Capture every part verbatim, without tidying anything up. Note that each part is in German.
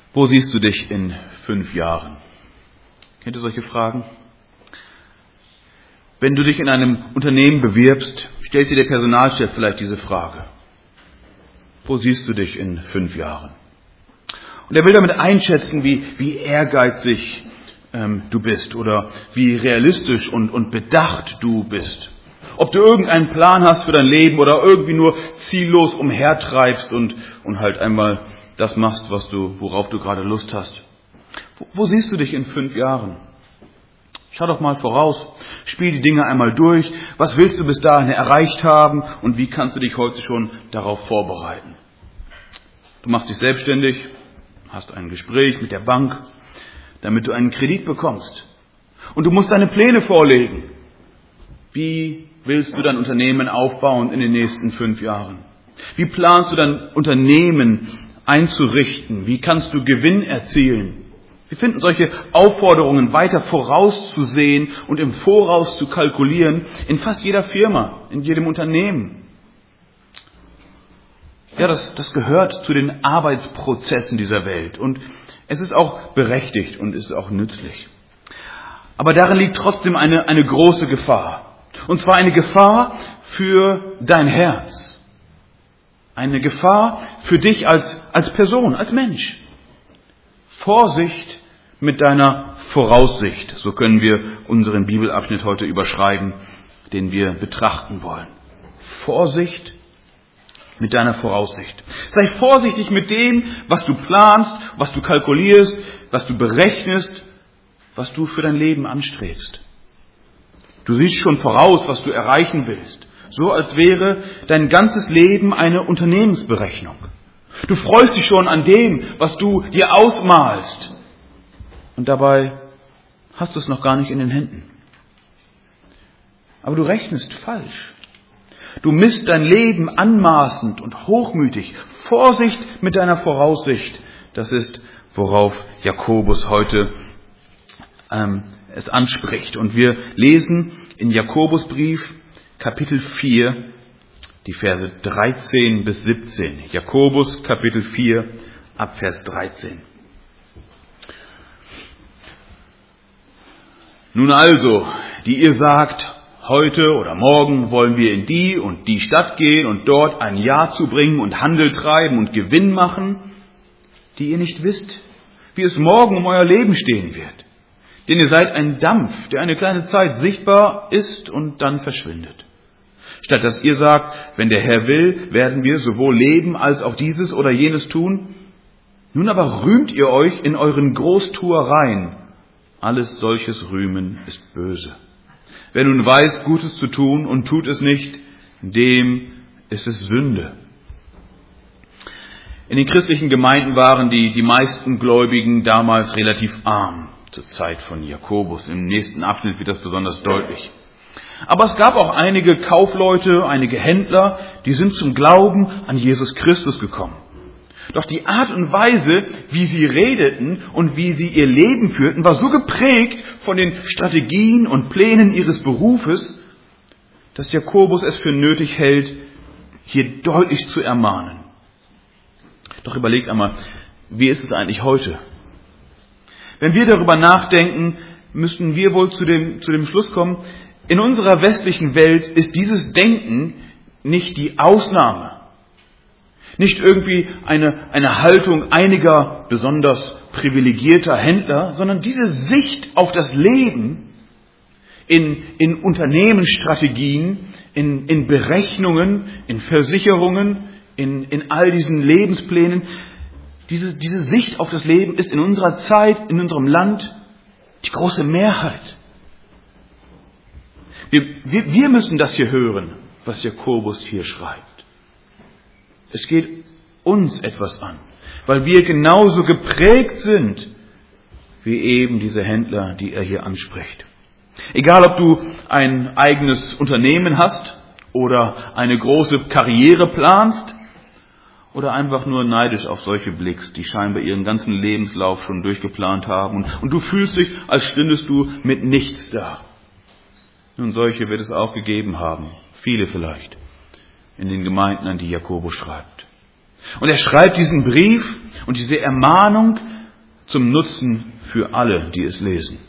Wo siehst du dich in fünf Jahren? Kennt ihr solche Fragen? Wenn du dich in einem Unternehmen bewirbst, stellt dir der Personalchef vielleicht diese Frage. Wo siehst du dich in fünf Jahren? Und er will damit einschätzen, wie, wie ehrgeizig ähm, du bist oder wie realistisch und, und bedacht du bist. Ob du irgendeinen Plan hast für dein Leben oder irgendwie nur ziellos umhertreibst und, und halt einmal das machst, was du, worauf du gerade Lust hast. Wo, wo siehst du dich in fünf Jahren? Schau doch mal voraus, spiel die Dinge einmal durch. Was willst du bis dahin erreicht haben und wie kannst du dich heute schon darauf vorbereiten? Du machst dich selbstständig, hast ein Gespräch mit der Bank, damit du einen Kredit bekommst. Und du musst deine Pläne vorlegen. Wie willst du dein Unternehmen aufbauen in den nächsten fünf Jahren? Wie planst du dein Unternehmen einzurichten? Wie kannst du Gewinn erzielen? Wir finden solche Aufforderungen, weiter vorauszusehen und im Voraus zu kalkulieren, in fast jeder Firma, in jedem Unternehmen. Ja, das, das gehört zu den Arbeitsprozessen dieser Welt und es ist auch berechtigt und ist auch nützlich. Aber darin liegt trotzdem eine, eine große Gefahr. Und zwar eine Gefahr für dein Herz. Eine Gefahr für dich als, als Person, als Mensch. Vorsicht mit deiner Voraussicht. So können wir unseren Bibelabschnitt heute überschreiben, den wir betrachten wollen. Vorsicht mit deiner Voraussicht. Sei vorsichtig mit dem, was du planst, was du kalkulierst, was du berechnest, was du für dein Leben anstrebst. Du siehst schon voraus, was du erreichen willst. So als wäre dein ganzes Leben eine Unternehmensberechnung. Du freust dich schon an dem, was du dir ausmalst. Und dabei hast du es noch gar nicht in den Händen. Aber du rechnest falsch. Du misst dein Leben anmaßend und hochmütig. Vorsicht mit deiner Voraussicht. Das ist, worauf Jakobus heute ähm, es anspricht. Und wir lesen in Jakobusbrief Kapitel vier, die Verse dreizehn bis siebzehn. Jakobus Kapitel vier, ab Vers dreizehn. Nun also, die ihr sagt, heute oder morgen wollen wir in die und die Stadt gehen und dort ein Jahr zubringen und Handel treiben und Gewinn machen, die ihr nicht wisst, wie es morgen um euer Leben stehen wird. Denn ihr seid ein Dampf, der eine kleine Zeit sichtbar ist und dann verschwindet. Statt dass ihr sagt, wenn der Herr will, werden wir sowohl leben als auch dieses oder jenes tun. Nun aber rühmt ihr euch in euren Großtuereien. Alles solches Rühmen ist böse. Wer nun weiß, Gutes zu tun und tut es nicht, dem ist es Sünde. In den christlichen Gemeinden waren die, die meisten Gläubigen damals relativ arm, zur Zeit von Jakobus. Im nächsten Abschnitt wird das besonders deutlich. Aber es gab auch einige Kaufleute, einige Händler, die sind zum Glauben an Jesus Christus gekommen. Doch die Art und Weise, wie sie redeten und wie sie ihr Leben führten, war so geprägt von den Strategien und Plänen ihres Berufes, dass Jakobus es für nötig hält, hier deutlich zu ermahnen. Doch überlegt einmal, wie ist es eigentlich heute? Wenn wir darüber nachdenken, müssten wir wohl zu dem, zu dem Schluss kommen, in unserer westlichen Welt ist dieses Denken nicht die Ausnahme. Nicht irgendwie eine, eine Haltung einiger besonders privilegierter Händler, sondern diese Sicht auf das Leben in, in Unternehmensstrategien, in, in Berechnungen, in Versicherungen, in, in all diesen Lebensplänen. Diese, diese Sicht auf das Leben ist in unserer Zeit, in unserem Land die große Mehrheit. Wir, wir, wir müssen das hier hören, was Jakobus hier schreibt. Es geht uns etwas an, weil wir genauso geprägt sind, wie eben diese Händler, die er hier anspricht. Egal, ob du ein eigenes Unternehmen hast oder eine große Karriere planst oder einfach nur neidisch auf solche blickst, die scheinbar ihren ganzen Lebenslauf schon durchgeplant haben und, und du fühlst dich, als stündest du mit nichts da. Nun, solche wird es auch gegeben haben, viele vielleicht, in den Gemeinden, an die Jakobus schreibt. Und er schreibt diesen Brief und diese Ermahnung zum Nutzen für alle, die es lesen.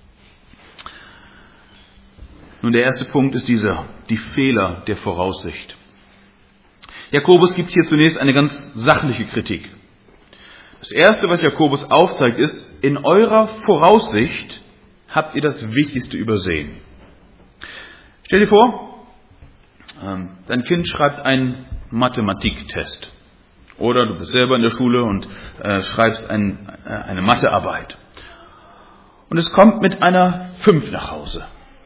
Nun, der erste Punkt ist dieser, die Fehler der Voraussicht. Jakobus gibt hier zunächst eine ganz sachliche Kritik. Das Erste, was Jakobus aufzeigt, ist, in eurer Voraussicht habt ihr das Wichtigste übersehen. Stell dir vor, dein Kind schreibt einen Mathematiktest. Oder du bist selber in der Schule und äh, schreibst ein, äh, eine Mathearbeit. Und es kommt mit einer fünf nach Hause.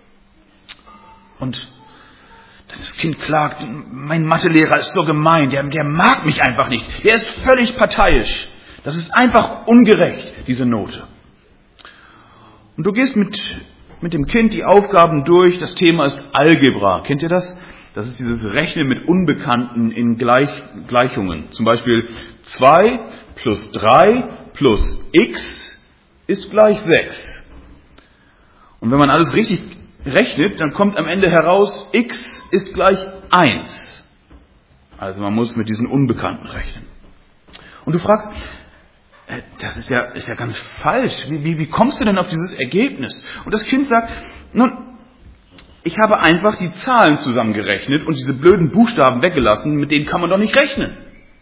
Und das Kind klagt, mein Mathelehrer ist so gemein, der, der mag mich einfach nicht. Der ist völlig parteiisch. Das ist einfach ungerecht, diese Note. Und du gehst mit, mit dem Kind die Aufgaben durch. Das Thema ist Algebra. Kennt ihr das? Das ist dieses Rechnen mit Unbekannten in Gleich, Gleichungen. Zum Beispiel zwei plus drei plus x ist gleich sechs. Und wenn man alles richtig rechnet, dann kommt am Ende heraus, x ist gleich eins. Also man muss mit diesen Unbekannten rechnen. Und du fragst, das ist ja, ist ja ganz falsch. Wie, wie, wie kommst du denn auf dieses Ergebnis? Und das Kind sagt, nun, ich habe einfach die Zahlen zusammengerechnet und diese blöden Buchstaben weggelassen, mit denen kann man doch nicht rechnen.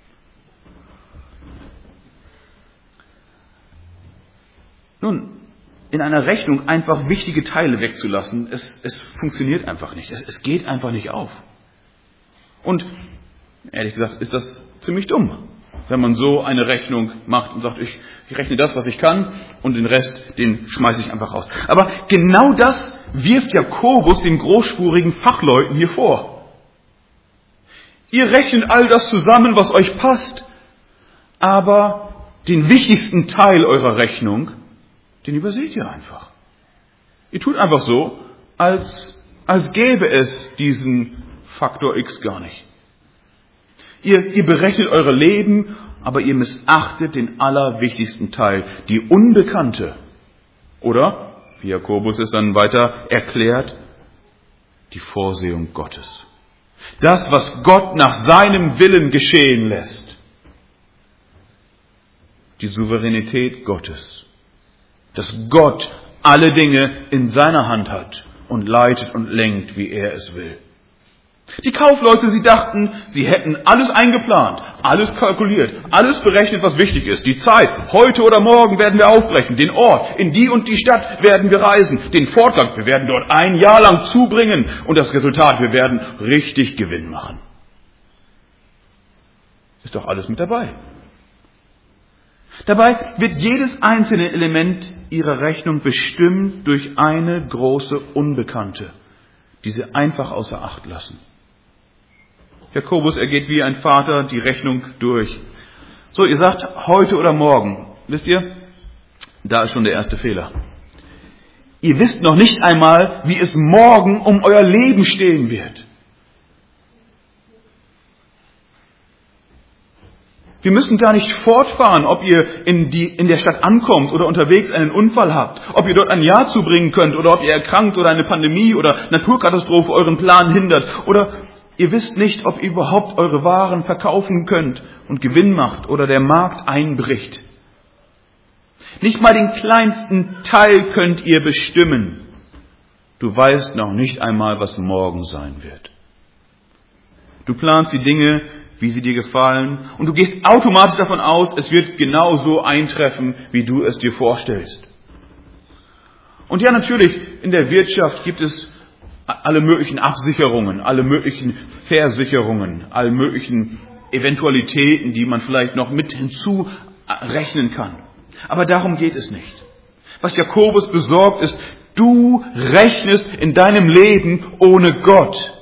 Nun, in einer Rechnung einfach wichtige Teile wegzulassen, es, es funktioniert einfach nicht. Es, es geht einfach nicht auf. Und ehrlich gesagt ist das ziemlich dumm, wenn man so eine Rechnung macht und sagt, ich, ich rechne das, was ich kann und den Rest, den schmeiße ich einfach raus. Aber genau das wirft Jakobus den großspurigen Fachleuten hier vor. Ihr rechnet all das zusammen, was euch passt, aber den wichtigsten Teil eurer Rechnung, den überseht ihr einfach. Ihr tut einfach so, als, als gäbe es diesen Faktor X gar nicht. Ihr, ihr berechnet eure Leben, aber ihr missachtet den allerwichtigsten Teil, die Unbekannte. Oder, wie Jakobus es dann weiter erklärt, die Vorsehung Gottes. Das, was Gott nach seinem Willen geschehen lässt. Die Souveränität Gottes. Dass Gott alle Dinge in seiner Hand hat und leitet und lenkt, wie er es will. Die Kaufleute, sie dachten, sie hätten alles eingeplant, alles kalkuliert, alles berechnet, was wichtig ist. Die Zeit, heute oder morgen werden wir aufbrechen, den Ort, in die und die Stadt werden wir reisen, den Fortgang, wir werden dort ein Jahr lang zubringen und das Resultat, wir werden richtig Gewinn machen. Ist doch alles mit dabei. Dabei wird jedes einzelne Element ihrer Rechnung bestimmt durch eine große Unbekannte, die sie einfach außer Acht lassen. Jakobus ergeht wie ein Vater die Rechnung durch. So, ihr sagt heute oder morgen. Wisst ihr, da ist schon der erste Fehler. Ihr wisst noch nicht einmal, wie es morgen um euer Leben stehen wird. Wir müssen gar nicht fortfahren, ob ihr in, die, in der Stadt ankommt oder unterwegs einen Unfall habt, ob ihr dort ein Jahr zubringen könnt oder ob ihr erkrankt oder eine Pandemie oder Naturkatastrophe euren Plan hindert oder ihr wisst nicht, ob ihr überhaupt eure Waren verkaufen könnt und Gewinn macht oder der Markt einbricht. Nicht mal den kleinsten Teil könnt ihr bestimmen. Du weißt noch nicht einmal, was morgen sein wird. Du planst die Dinge, wie sie dir gefallen, und du gehst automatisch davon aus, es wird genau so eintreffen, wie du es dir vorstellst. Und ja, natürlich, in der Wirtschaft gibt es alle möglichen Absicherungen, alle möglichen Versicherungen, alle möglichen Eventualitäten, die man vielleicht noch mit hinzurechnen kann. Aber darum geht es nicht. Was Jakobus besorgt ist, du rechnest in deinem Leben ohne Gott.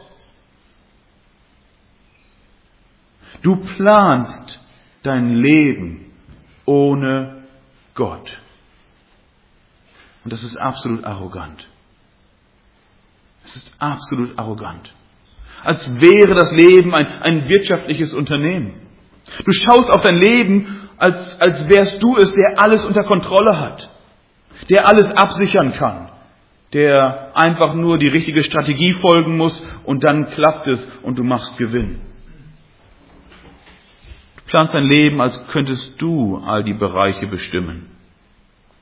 Du planst dein Leben ohne Gott. Und das ist absolut arrogant. Es ist absolut arrogant. Als wäre das Leben ein, ein wirtschaftliches Unternehmen. Du schaust auf dein Leben, als, als wärst du es, der alles unter Kontrolle hat. Der alles absichern kann. Der einfach nur die richtige Strategie folgen muss und dann klappt es und du machst Gewinn. Du planst dein Leben, als könntest du all die Bereiche bestimmen.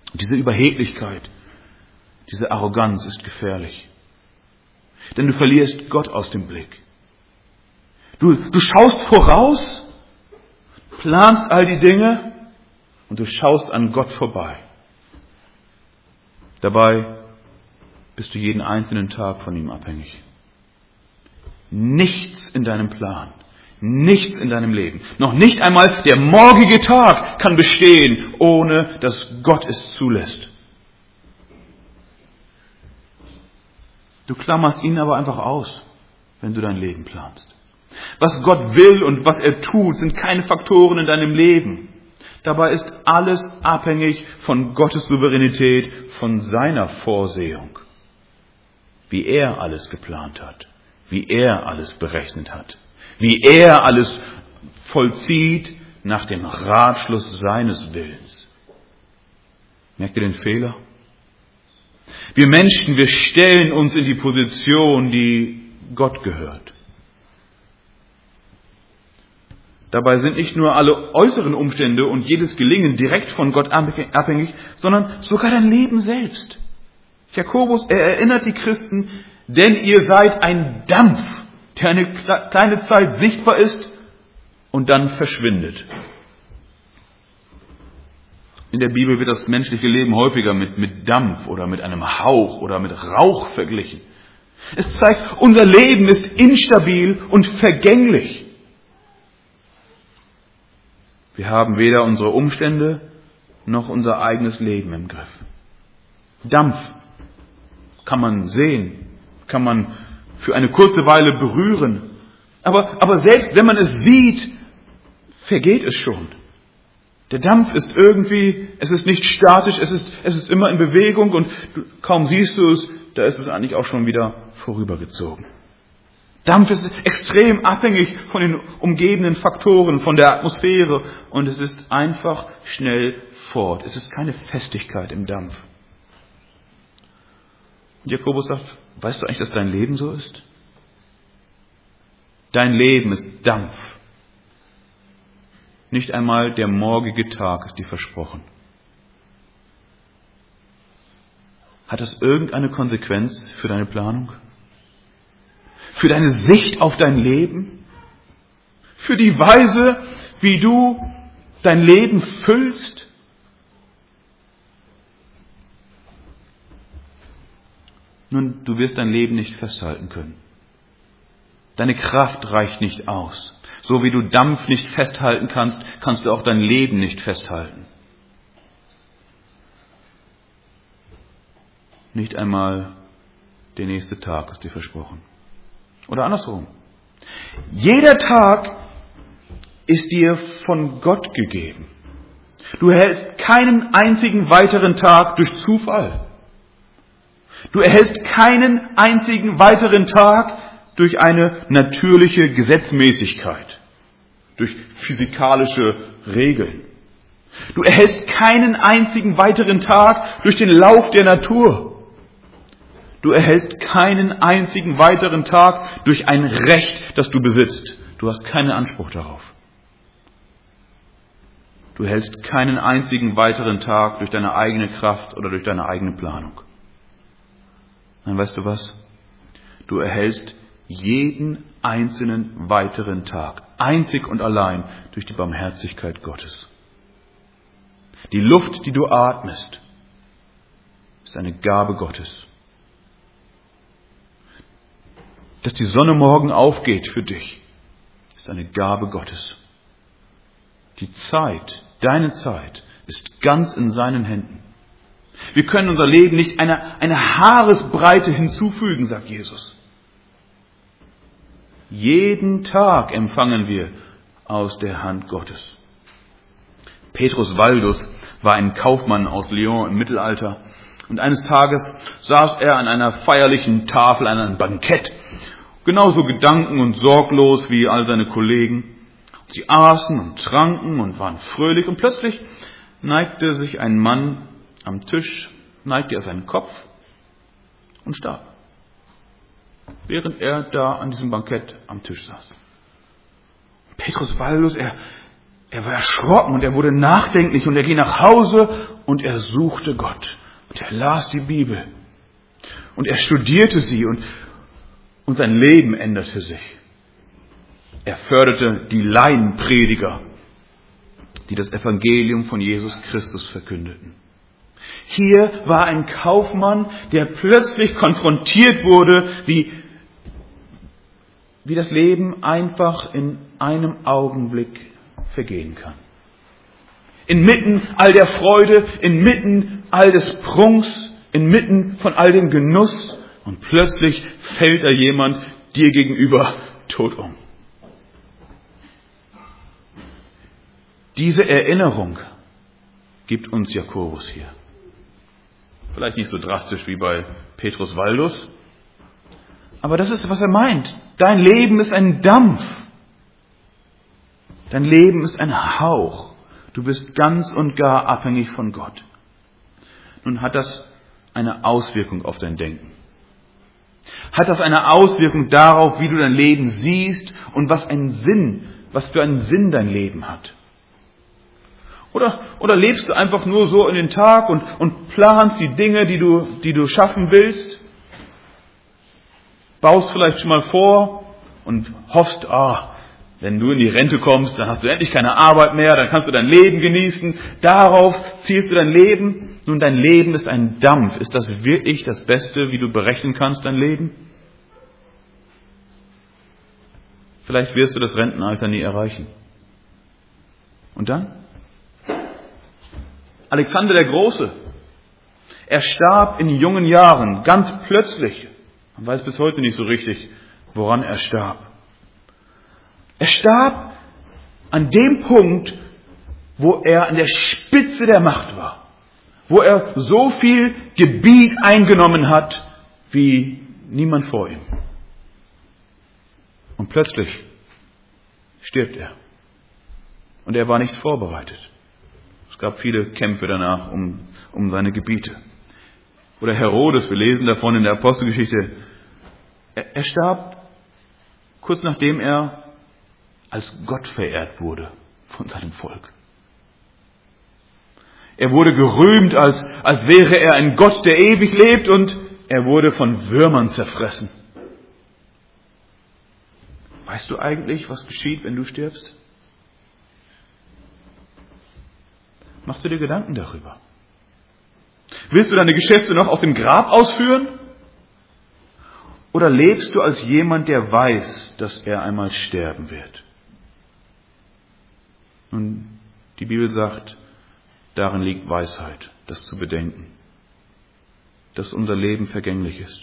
Diese Überheblichkeit, diese Arroganz ist gefährlich. Denn du verlierst Gott aus dem Blick. Du, du schaust voraus, planst all die Dinge und du schaust an Gott vorbei. Dabei bist du jeden einzelnen Tag von ihm abhängig. Nichts in deinem Plan, nichts in deinem Leben, noch nicht einmal der morgige Tag kann bestehen, ohne dass Gott es zulässt. Du klammerst ihn aber einfach aus, wenn du dein Leben planst. Was Gott will und was er tut, sind keine Faktoren in deinem Leben. Dabei ist alles abhängig von Gottes Souveränität, von seiner Vorsehung. Wie er alles geplant hat, wie er alles berechnet hat, wie er alles vollzieht nach dem Ratschluss seines Willens. Merkt ihr den Fehler? Wir Menschen, wir stellen uns in die Position, die Gott gehört. Dabei sind nicht nur alle äußeren Umstände und jedes Gelingen direkt von Gott abhängig, sondern sogar dein Leben selbst. Jakobus, er erinnert die Christen, denn ihr seid ein Dampf, der eine kleine Zeit sichtbar ist und dann verschwindet. In der Bibel wird das menschliche Leben häufiger mit, mit Dampf oder mit einem Hauch oder mit Rauch verglichen. Es zeigt, unser Leben ist instabil und vergänglich. Wir haben weder unsere Umstände noch unser eigenes Leben im Griff. Dampf kann man sehen, kann man für eine kurze Weile berühren. Aber, aber selbst wenn man es sieht, vergeht es schon. Der Dampf ist irgendwie, es ist nicht statisch, es ist, es ist immer in Bewegung und du, kaum siehst du es, da ist es eigentlich auch schon wieder vorübergezogen. Dampf ist extrem abhängig von den umgebenden Faktoren, von der Atmosphäre und es ist einfach schnell fort. Es ist keine Festigkeit im Dampf. Und Jakobus sagt, weißt du eigentlich, dass dein Leben so ist? Dein Leben ist Dampf. Nicht einmal der morgige Tag ist dir versprochen. Hat das irgendeine Konsequenz für deine Planung? Für deine Sicht auf dein Leben? Für die Weise, wie du dein Leben füllst? Nun, du wirst dein Leben nicht festhalten können. Deine Kraft reicht nicht aus. So wie du Dampf nicht festhalten kannst, kannst du auch dein Leben nicht festhalten. Nicht einmal der nächste Tag ist dir versprochen. Oder andersrum. Jeder Tag ist dir von Gott gegeben. Du erhältst keinen einzigen weiteren Tag durch Zufall. Du erhältst keinen einzigen weiteren Tag durch eine natürliche Gesetzmäßigkeit, durch physikalische Regeln. Du erhältst keinen einzigen weiteren Tag durch den Lauf der Natur. Du erhältst keinen einzigen weiteren Tag durch ein Recht, das du besitzt. Du hast keinen Anspruch darauf. Du erhältst keinen einzigen weiteren Tag durch deine eigene Kraft oder durch deine eigene Planung. Dann weißt du was? Du erhältst jeden einzelnen weiteren Tag, einzig und allein durch die Barmherzigkeit Gottes. Die Luft, die du atmest, ist eine Gabe Gottes. Dass die Sonne morgen aufgeht für dich, ist eine Gabe Gottes. Die Zeit, deine Zeit, ist ganz in seinen Händen. Wir können unser Leben nicht eine, eine Haaresbreite hinzufügen, sagt Jesus. Jeden Tag empfangen wir aus der Hand Gottes. Petrus Waldus war ein Kaufmann aus Lyon im Mittelalter. Und eines Tages saß er an einer feierlichen Tafel, an einem Bankett, genauso gedanken- und sorglos wie all seine Kollegen. Sie aßen und tranken und waren fröhlich und plötzlich neigte sich ein Mann am Tisch, neigte er seinen Kopf und starb, während er da an diesem Bankett am Tisch saß. Petrus Waldus, er, er war erschrocken und er wurde nachdenklich und er ging nach Hause und er suchte Gott. Und er las die Bibel. Und er studierte sie und, und sein Leben änderte sich. Er förderte die Laienprediger, die das Evangelium von Jesus Christus verkündeten. Hier war ein Kaufmann, der plötzlich konfrontiert wurde, wie, wie das Leben einfach in einem Augenblick vergehen kann. Inmitten all der Freude, inmitten all des Prunks, inmitten von all dem Genuss, und plötzlich fällt da jemand dir gegenüber tot um. Diese Erinnerung gibt uns Jakobus hier. Vielleicht nicht so drastisch wie bei Petrus Waldus, aber das ist, was er meint. Dein Leben ist ein Dampf. Dein Leben ist ein Hauch. Du bist ganz und gar abhängig von Gott. Nun hat das eine Auswirkung auf dein Denken. Hat das eine Auswirkung darauf, wie du dein Leben siehst und was einen Sinn, was für einen Sinn dein Leben hat? Oder, oder lebst du einfach nur so in den Tag und, und planst die Dinge, die du, die du schaffen willst? Baust vielleicht schon mal vor und hoffst, ah, wenn du in die Rente kommst, dann hast du endlich keine Arbeit mehr, dann kannst du dein Leben genießen. Darauf zielst du dein Leben. Nun, dein Leben ist ein Dampf. Ist das wirklich das Beste, wie du berechnen kannst, dein Leben? Vielleicht wirst du das Rentenalter nie erreichen. Und dann? Alexander der Große. Er starb in jungen Jahren, ganz plötzlich. Man weiß bis heute nicht so richtig, woran er starb. Er starb an dem Punkt, wo er an der Spitze der Macht war. Wo er so viel Gebiet eingenommen hat, wie niemand vor ihm. Und plötzlich stirbt er. Und er war nicht vorbereitet. Es gab viele Kämpfe danach um, um seine Gebiete. Oder Herodes, wir lesen davon in der Apostelgeschichte. Er, er starb kurz nachdem er als Gott verehrt wurde von seinem Volk. Er wurde gerühmt, als, als wäre er ein Gott, der ewig lebt, und er wurde von Würmern zerfressen. Weißt du eigentlich, was geschieht, wenn du stirbst? Machst du dir Gedanken darüber? Willst du deine Geschäfte noch aus dem Grab ausführen? Oder lebst du als jemand, der weiß, dass er einmal sterben wird? Und die Bibel sagt, darin liegt Weisheit, das zu bedenken, dass unser Leben vergänglich ist.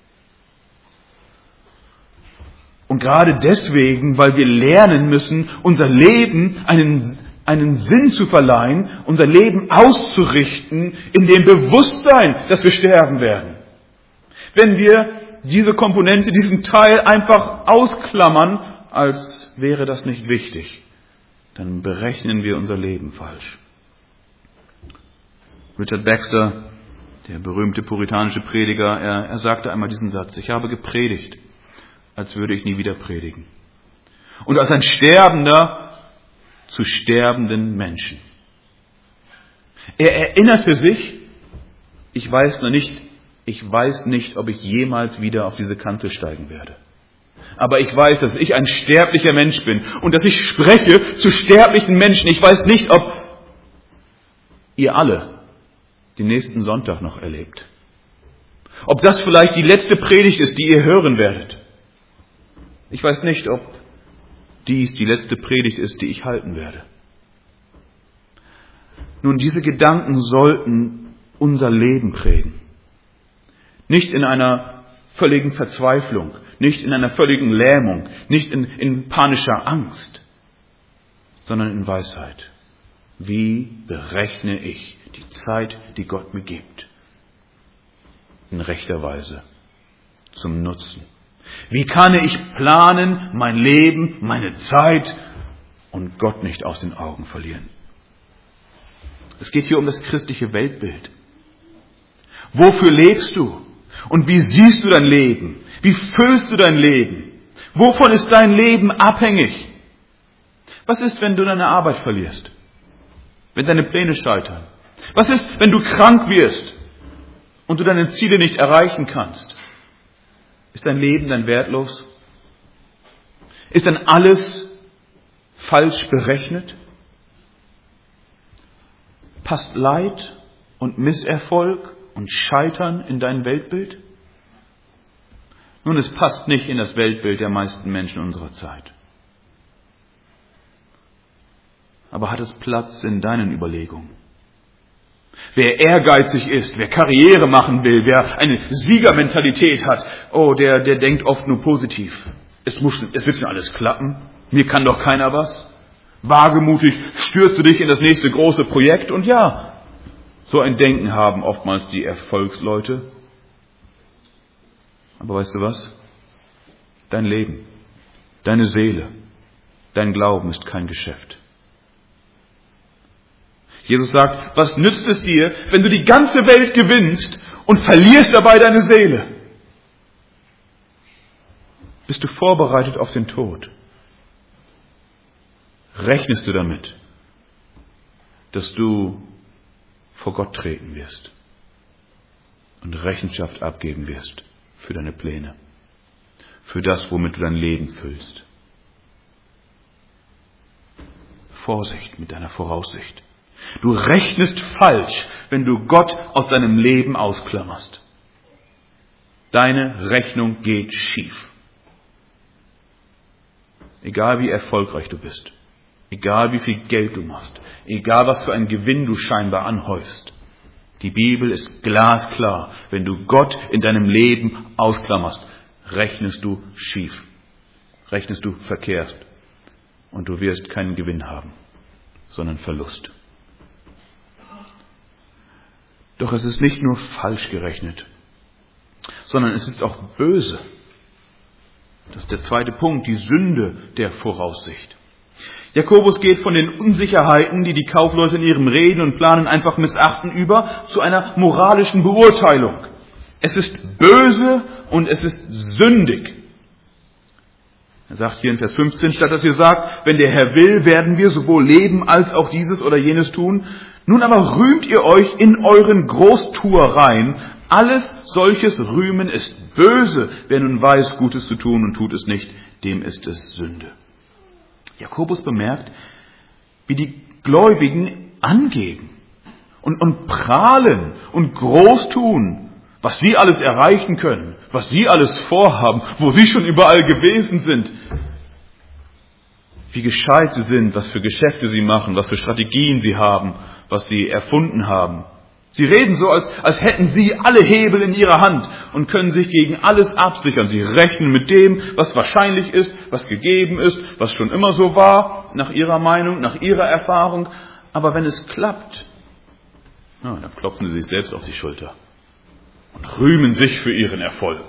Und gerade deswegen, weil wir lernen müssen, unser Leben einen, einen Sinn zu verleihen, unser Leben auszurichten in dem Bewusstsein, dass wir sterben werden. Wenn wir diese Komponente, diesen Teil einfach ausklammern, als wäre das nicht wichtig, dann berechnen wir unser Leben falsch. Richard Baxter, der berühmte puritanische Prediger, er, er sagte einmal diesen Satz: Ich habe gepredigt, als würde ich nie wieder predigen. Und als ein Sterbender zu sterbenden Menschen. Er erinnerte sich, ich weiß noch nicht, ich weiß nicht, ob ich jemals wieder auf diese Kante steigen werde. Aber ich weiß, dass ich ein sterblicher Mensch bin und dass ich spreche zu sterblichen Menschen. Ich weiß nicht, ob ihr alle den nächsten Sonntag noch erlebt. Ob das vielleicht die letzte Predigt ist, die ihr hören werdet. Ich weiß nicht, ob dies die letzte Predigt ist, die ich halten werde. Nun, diese Gedanken sollten unser Leben prägen. Nicht in einer völligen Verzweiflung, nicht in einer völligen Lähmung, nicht in, in panischer Angst, sondern in Weisheit. Wie berechne ich die Zeit, die Gott mir gibt? In rechter Weise, zum Nutzen. Wie kann ich planen, mein Leben, meine Zeit und Gott nicht aus den Augen verlieren? Es geht hier um das christliche Weltbild. Wofür lebst du? Und wie siehst du dein Leben? Wie füllst du dein Leben? Wovon ist dein Leben abhängig? Was ist, wenn du deine Arbeit verlierst? Wenn deine Pläne scheitern? Was ist, wenn du krank wirst und du deine Ziele nicht erreichen kannst? Ist dein Leben dann wertlos? Ist dann alles falsch berechnet? Passt Leid und Misserfolg und Scheitern in dein Weltbild? Nun, es passt nicht in das Weltbild der meisten Menschen unserer Zeit. Aber hat es Platz in deinen Überlegungen? Wer ehrgeizig ist, wer Karriere machen will, wer eine Siegermentalität hat, oh, der, der denkt oft nur positiv. Es muss, es wird schon alles klappen. Mir kann doch keiner was. Wagemutig stürze dich in das nächste große Projekt. Und ja, so ein Denken haben oftmals die Erfolgsleute. Aber weißt du was? Dein Leben, deine Seele, dein Glauben ist kein Geschäft. Jesus sagt, was nützt es dir, wenn du die ganze Welt gewinnst und verlierst dabei deine Seele? Bist du vorbereitet auf den Tod? Rechnest du damit, dass du vor Gott treten wirst und Rechenschaft abgeben wirst für deine Pläne, für das, womit du dein Leben füllst? Vorsicht mit deiner Voraussicht. Du rechnest falsch, wenn du Gott aus deinem Leben ausklammerst. Deine Rechnung geht schief. Egal wie erfolgreich du bist, egal wie viel Geld du machst, egal was für einen Gewinn du scheinbar anhäufst. Die Bibel ist glasklar. Wenn du Gott in deinem Leben ausklammerst, rechnest du schief. Rechnest du verkehrt. Und du wirst keinen Gewinn haben, sondern Verlust. Doch es ist nicht nur falsch gerechnet, sondern es ist auch böse. Das ist der zweite Punkt, die Sünde der Voraussicht. Jakobus geht von den Unsicherheiten, die die Kaufleute in ihrem Reden und Planen einfach missachten, über zu einer moralischen Beurteilung. Es ist böse und es ist sündig. Er sagt hier in Vers fünfzehn, statt dass ihr sagt, wenn der Herr will, werden wir sowohl leben als auch dieses oder jenes tun. Nun aber rühmt ihr euch in euren Großtuereien. Alles solches Rühmen ist böse. Wer nun weiß, Gutes zu tun und tut es nicht, dem ist es Sünde. Jakobus bemerkt, wie die Gläubigen angeben und, und prahlen und groß tun, was sie alles erreichen können, was sie alles vorhaben, wo sie schon überall gewesen sind. Wie gescheit sie sind, was für Geschäfte sie machen, was für Strategien sie haben, was sie erfunden haben. Sie reden so, als, als hätten sie alle Hebel in ihrer Hand und können sich gegen alles absichern. Sie rechnen mit dem, was wahrscheinlich ist, was gegeben ist, was schon immer so war, nach ihrer Meinung, nach ihrer Erfahrung. Aber wenn es klappt, na, dann klopfen sie sich selbst auf die Schulter und rühmen sich für ihren Erfolg.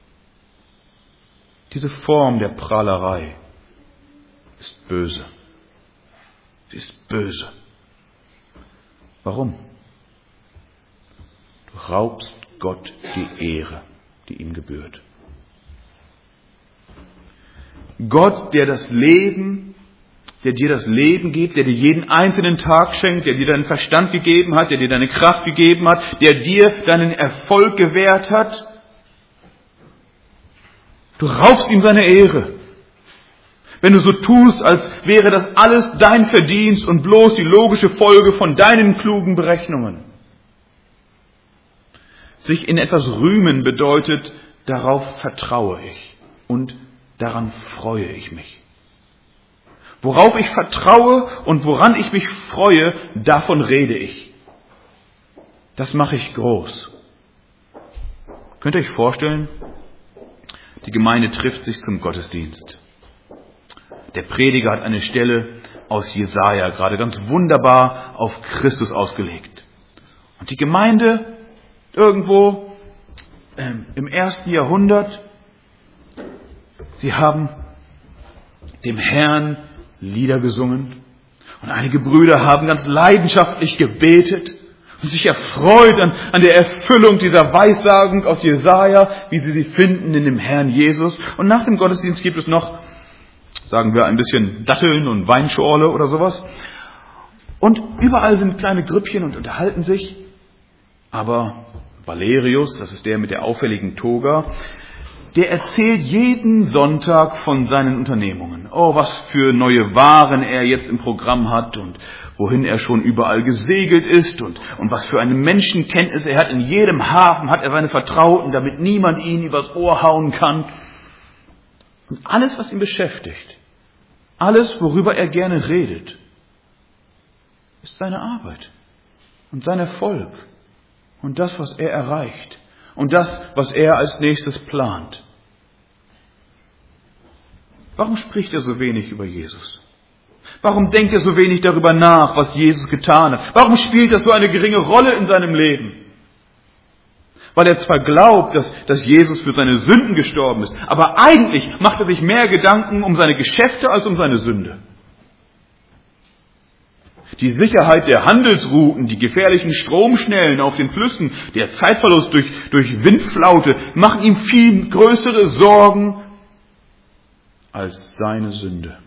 Diese Form der Prahlerei ist böse. Sie ist böse. Warum? Du raubst Gott die Ehre, die ihm gebührt. Gott, der das Leben, der dir das Leben gibt, der dir jeden einzelnen Tag schenkt, der dir deinen Verstand gegeben hat, der dir deine Kraft gegeben hat, der dir deinen Erfolg gewährt hat. Du raubst ihm seine Ehre. Wenn du so tust, als wäre das alles dein Verdienst und bloß die logische Folge von deinen klugen Berechnungen. Sich in etwas rühmen bedeutet, darauf vertraue ich und daran freue ich mich. Worauf ich vertraue und woran ich mich freue, davon rede ich. Das mache ich groß. Könnt ihr euch vorstellen, die Gemeinde trifft sich zum Gottesdienst. Der Prediger hat eine Stelle aus Jesaja gerade ganz wunderbar auf Christus ausgelegt. Und die Gemeinde irgendwo ähm, im ersten Jahrhundert, sie haben dem Herrn Lieder gesungen und einige Brüder haben ganz leidenschaftlich gebetet und sich erfreut an, an der Erfüllung dieser Weissagung aus Jesaja, wie sie sie finden in dem Herrn Jesus. Und nach dem Gottesdienst gibt es noch, sagen wir, ein bisschen Datteln und Weinschorle oder sowas. Und überall sind kleine Grüppchen und unterhalten sich. Aber Valerius, das ist der mit der auffälligen Toga, der erzählt jeden Sonntag von seinen Unternehmungen. Oh, was für neue Waren er jetzt im Programm hat und wohin er schon überall gesegelt ist und, und was für eine Menschenkenntnis er hat. In jedem Hafen hat er seine Vertrauten, damit niemand ihn übers Ohr hauen kann. Und alles, was ihn beschäftigt, alles, worüber er gerne redet, ist seine Arbeit und sein Erfolg und das, was er erreicht und das, was er als nächstes plant. Warum spricht er so wenig über Jesus? Warum denkt er so wenig darüber nach, was Jesus getan hat? Warum spielt das so eine geringe Rolle in seinem Leben? Weil er zwar glaubt, dass, dass Jesus für seine Sünden gestorben ist, aber eigentlich macht er sich mehr Gedanken um seine Geschäfte als um seine Sünde. Die Sicherheit der Handelsrouten, die gefährlichen Stromschnellen auf den Flüssen, der Zeitverlust durch, durch Windflaute machen ihm viel größere Sorgen als seine Sünde.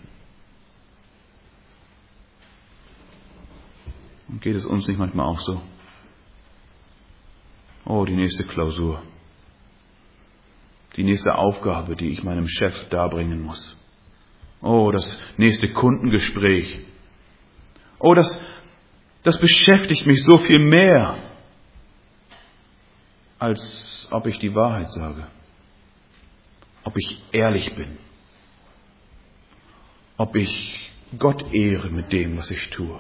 Und geht es uns nicht manchmal auch so? Oh, die nächste Klausur. Die nächste Aufgabe, die ich meinem Chef darbringen muss. Oh, das nächste Kundengespräch. Oh, das, das beschäftigt mich so viel mehr, als ob ich die Wahrheit sage. Ob ich ehrlich bin. Ob ich Gott ehre mit dem, was ich tue.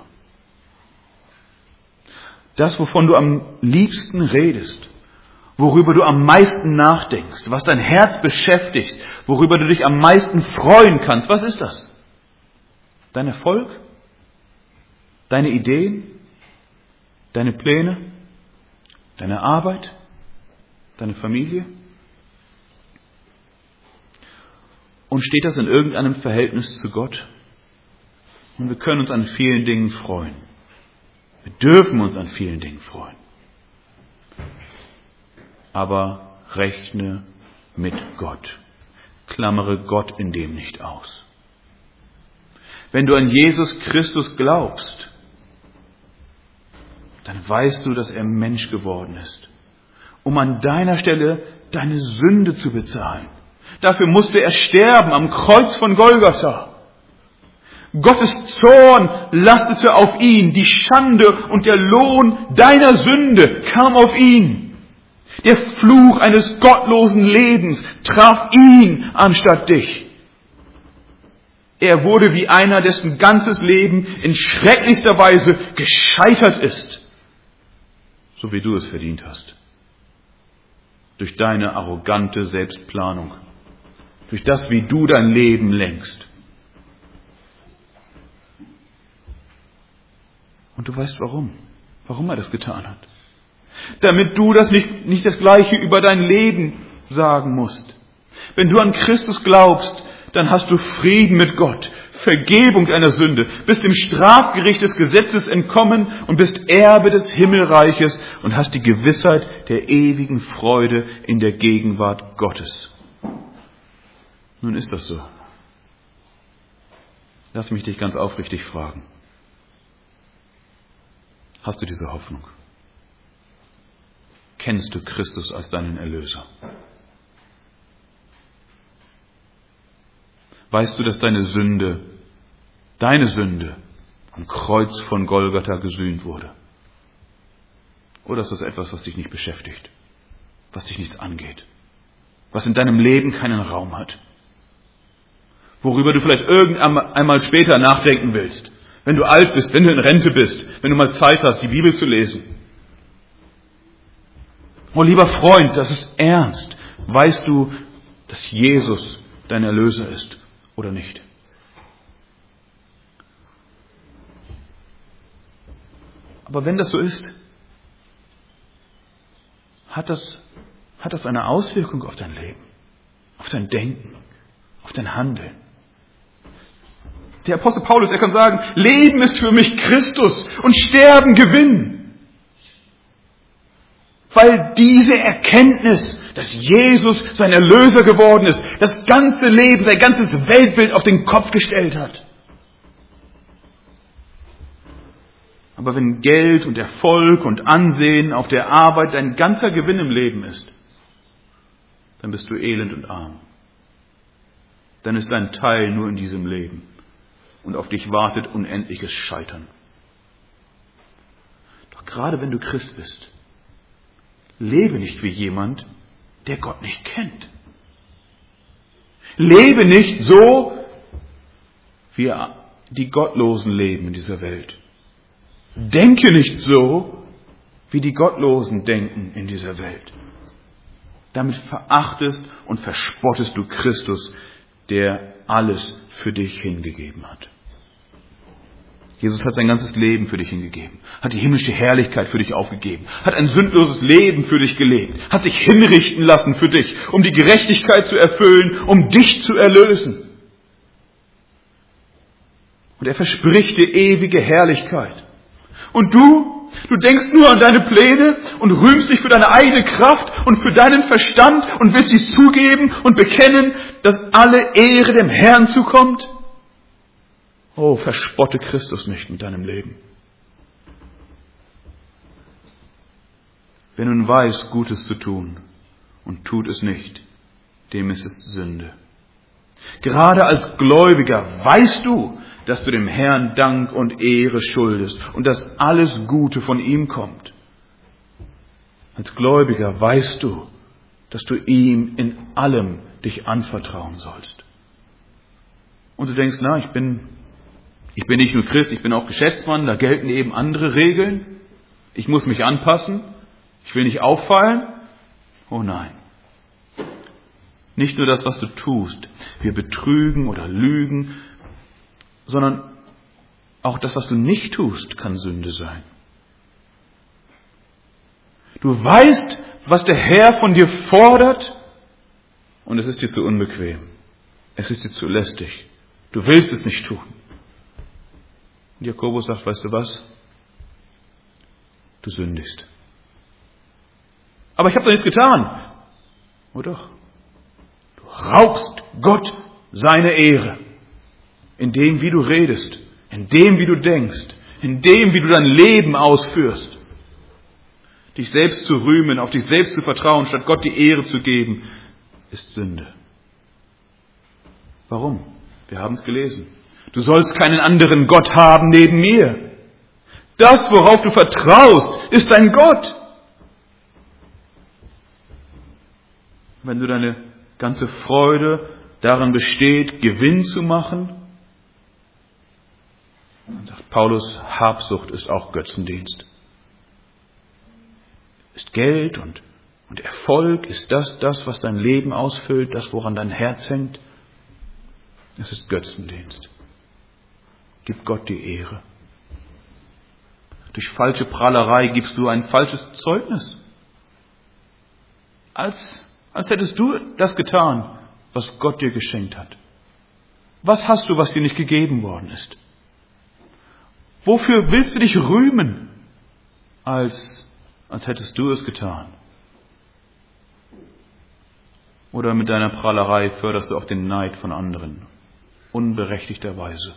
Das, wovon du am liebsten redest, worüber du am meisten nachdenkst, was dein Herz beschäftigt, worüber du dich am meisten freuen kannst, was ist das? Dein Erfolg? Deine Ideen? Deine Pläne? Deine Arbeit? Deine Familie? Und steht das in irgendeinem Verhältnis zu Gott? Und wir können uns an vielen Dingen freuen. Wir dürfen uns an vielen Dingen freuen. Aber rechne mit Gott. Klammere Gott in dem nicht aus. Wenn du an Jesus Christus glaubst, dann weißt du, dass er Mensch geworden ist, um an deiner Stelle deine Sünde zu bezahlen. Dafür musste er sterben am Kreuz von Golgatha. Gottes Zorn lastete auf ihn, die Schande und der Lohn deiner Sünde kam auf ihn. Der Fluch eines gottlosen Lebens traf ihn anstatt dich. Er wurde wie einer, dessen ganzes Leben in schrecklichster Weise gescheitert ist. So wie du es verdient hast. Durch deine arrogante Selbstplanung. Durch das, wie du dein Leben lenkst. Und du weißt warum. Warum er das getan hat. Damit du das nicht, nicht das Gleiche über dein Leben sagen musst. Wenn du an Christus glaubst, dann hast du Frieden mit Gott, Vergebung deiner Sünde, bist dem Strafgericht des Gesetzes entkommen und bist Erbe des Himmelreiches und hast die Gewissheit der ewigen Freude in der Gegenwart Gottes. Nun ist das so. Lass mich dich ganz aufrichtig fragen. Hast du diese Hoffnung? Kennst du Christus als deinen Erlöser? Weißt du, dass deine Sünde, deine Sünde am Kreuz von Golgatha gesühnt wurde? Oder ist das etwas, was dich nicht beschäftigt, was dich nichts angeht, was in deinem Leben keinen Raum hat, worüber du vielleicht irgendeinmal später nachdenken willst, wenn du alt bist, wenn du in Rente bist, wenn du mal Zeit hast, die Bibel zu lesen? Oh lieber Freund, das ist ernst. Weißt du, dass Jesus dein Erlöser ist oder nicht? Aber wenn das so ist, hat das, hat das eine Auswirkung auf dein Leben, auf dein Denken, auf dein Handeln. Der Apostel Paulus, er kann sagen, Leben ist für mich Christus und Sterben Gewinn. Weil diese Erkenntnis, dass Jesus sein Erlöser geworden ist, das ganze Leben, sein ganzes Weltbild auf den Kopf gestellt hat. Aber wenn Geld und Erfolg und Ansehen auf der Arbeit dein ganzer Gewinn im Leben ist, dann bist du elend und arm. Dann ist dein Teil nur in diesem Leben und auf dich wartet unendliches Scheitern. Doch gerade wenn du Christ bist, lebe nicht wie jemand, der Gott nicht kennt. Lebe nicht so, wie die Gottlosen leben in dieser Welt. Denke nicht so, wie die Gottlosen denken in dieser Welt. Damit verachtest und verspottest du Christus, der alles für dich hingegeben hat. Jesus hat sein ganzes Leben für dich hingegeben, hat die himmlische Herrlichkeit für dich aufgegeben, hat ein sündloses Leben für dich gelebt, hat sich hinrichten lassen für dich, um die Gerechtigkeit zu erfüllen, um dich zu erlösen. Und er verspricht dir ewige Herrlichkeit. Und du, du denkst nur an deine Pläne und rühmst dich für deine eigene Kraft und für deinen Verstand und willst dies zugeben und bekennen, dass alle Ehre dem Herrn zukommt? Oh, verspotte Christus nicht mit deinem Leben. Wer nun weiß, Gutes zu tun und tut es nicht, dem ist es Sünde. Gerade als Gläubiger weißt du, dass du dem Herrn Dank und Ehre schuldest und dass alles Gute von ihm kommt. Als Gläubiger weißt du, dass du ihm in allem dich anvertrauen sollst. Und du denkst, na, ich bin, ich bin nicht nur Christ, ich bin auch Geschäftsmann, da gelten eben andere Regeln. Ich muss mich anpassen, ich will nicht auffallen. Oh nein. Nicht nur das, was du tust, wir betrügen oder lügen, sondern auch das, was du nicht tust, kann Sünde sein. Du weißt, was der Herr von dir fordert, und es ist dir zu unbequem. Es ist dir zu lästig. Du willst es nicht tun. Und Jakobus sagt, weißt du was? Du sündigst. Aber ich habe doch nichts getan. Oh doch. Du raubst Gott seine Ehre. In dem, wie du redest, in dem, wie du denkst, in dem, wie du dein Leben ausführst. Dich selbst zu rühmen, auf dich selbst zu vertrauen, statt Gott die Ehre zu geben, ist Sünde. Warum? Wir haben es gelesen. Du sollst keinen anderen Gott haben neben mir. Das, worauf du vertraust, ist dein Gott. Wenn du deine ganze Freude daran besteht, Gewinn zu machen, dann sagt Paulus, Habsucht ist auch Götzendienst. Ist Geld und, und Erfolg, ist das das, was dein Leben ausfüllt, das, woran dein Herz hängt? Es ist Götzendienst. Gib Gott die Ehre. Durch falsche Prahlerei gibst du ein falsches Zeugnis. Als, als hättest du das getan, was Gott dir geschenkt hat. Was hast du, was dir nicht gegeben worden ist? Wofür willst du dich rühmen, als, als hättest du es getan? Oder mit deiner Prahlerei förderst du auch den Neid von anderen, unberechtigterweise,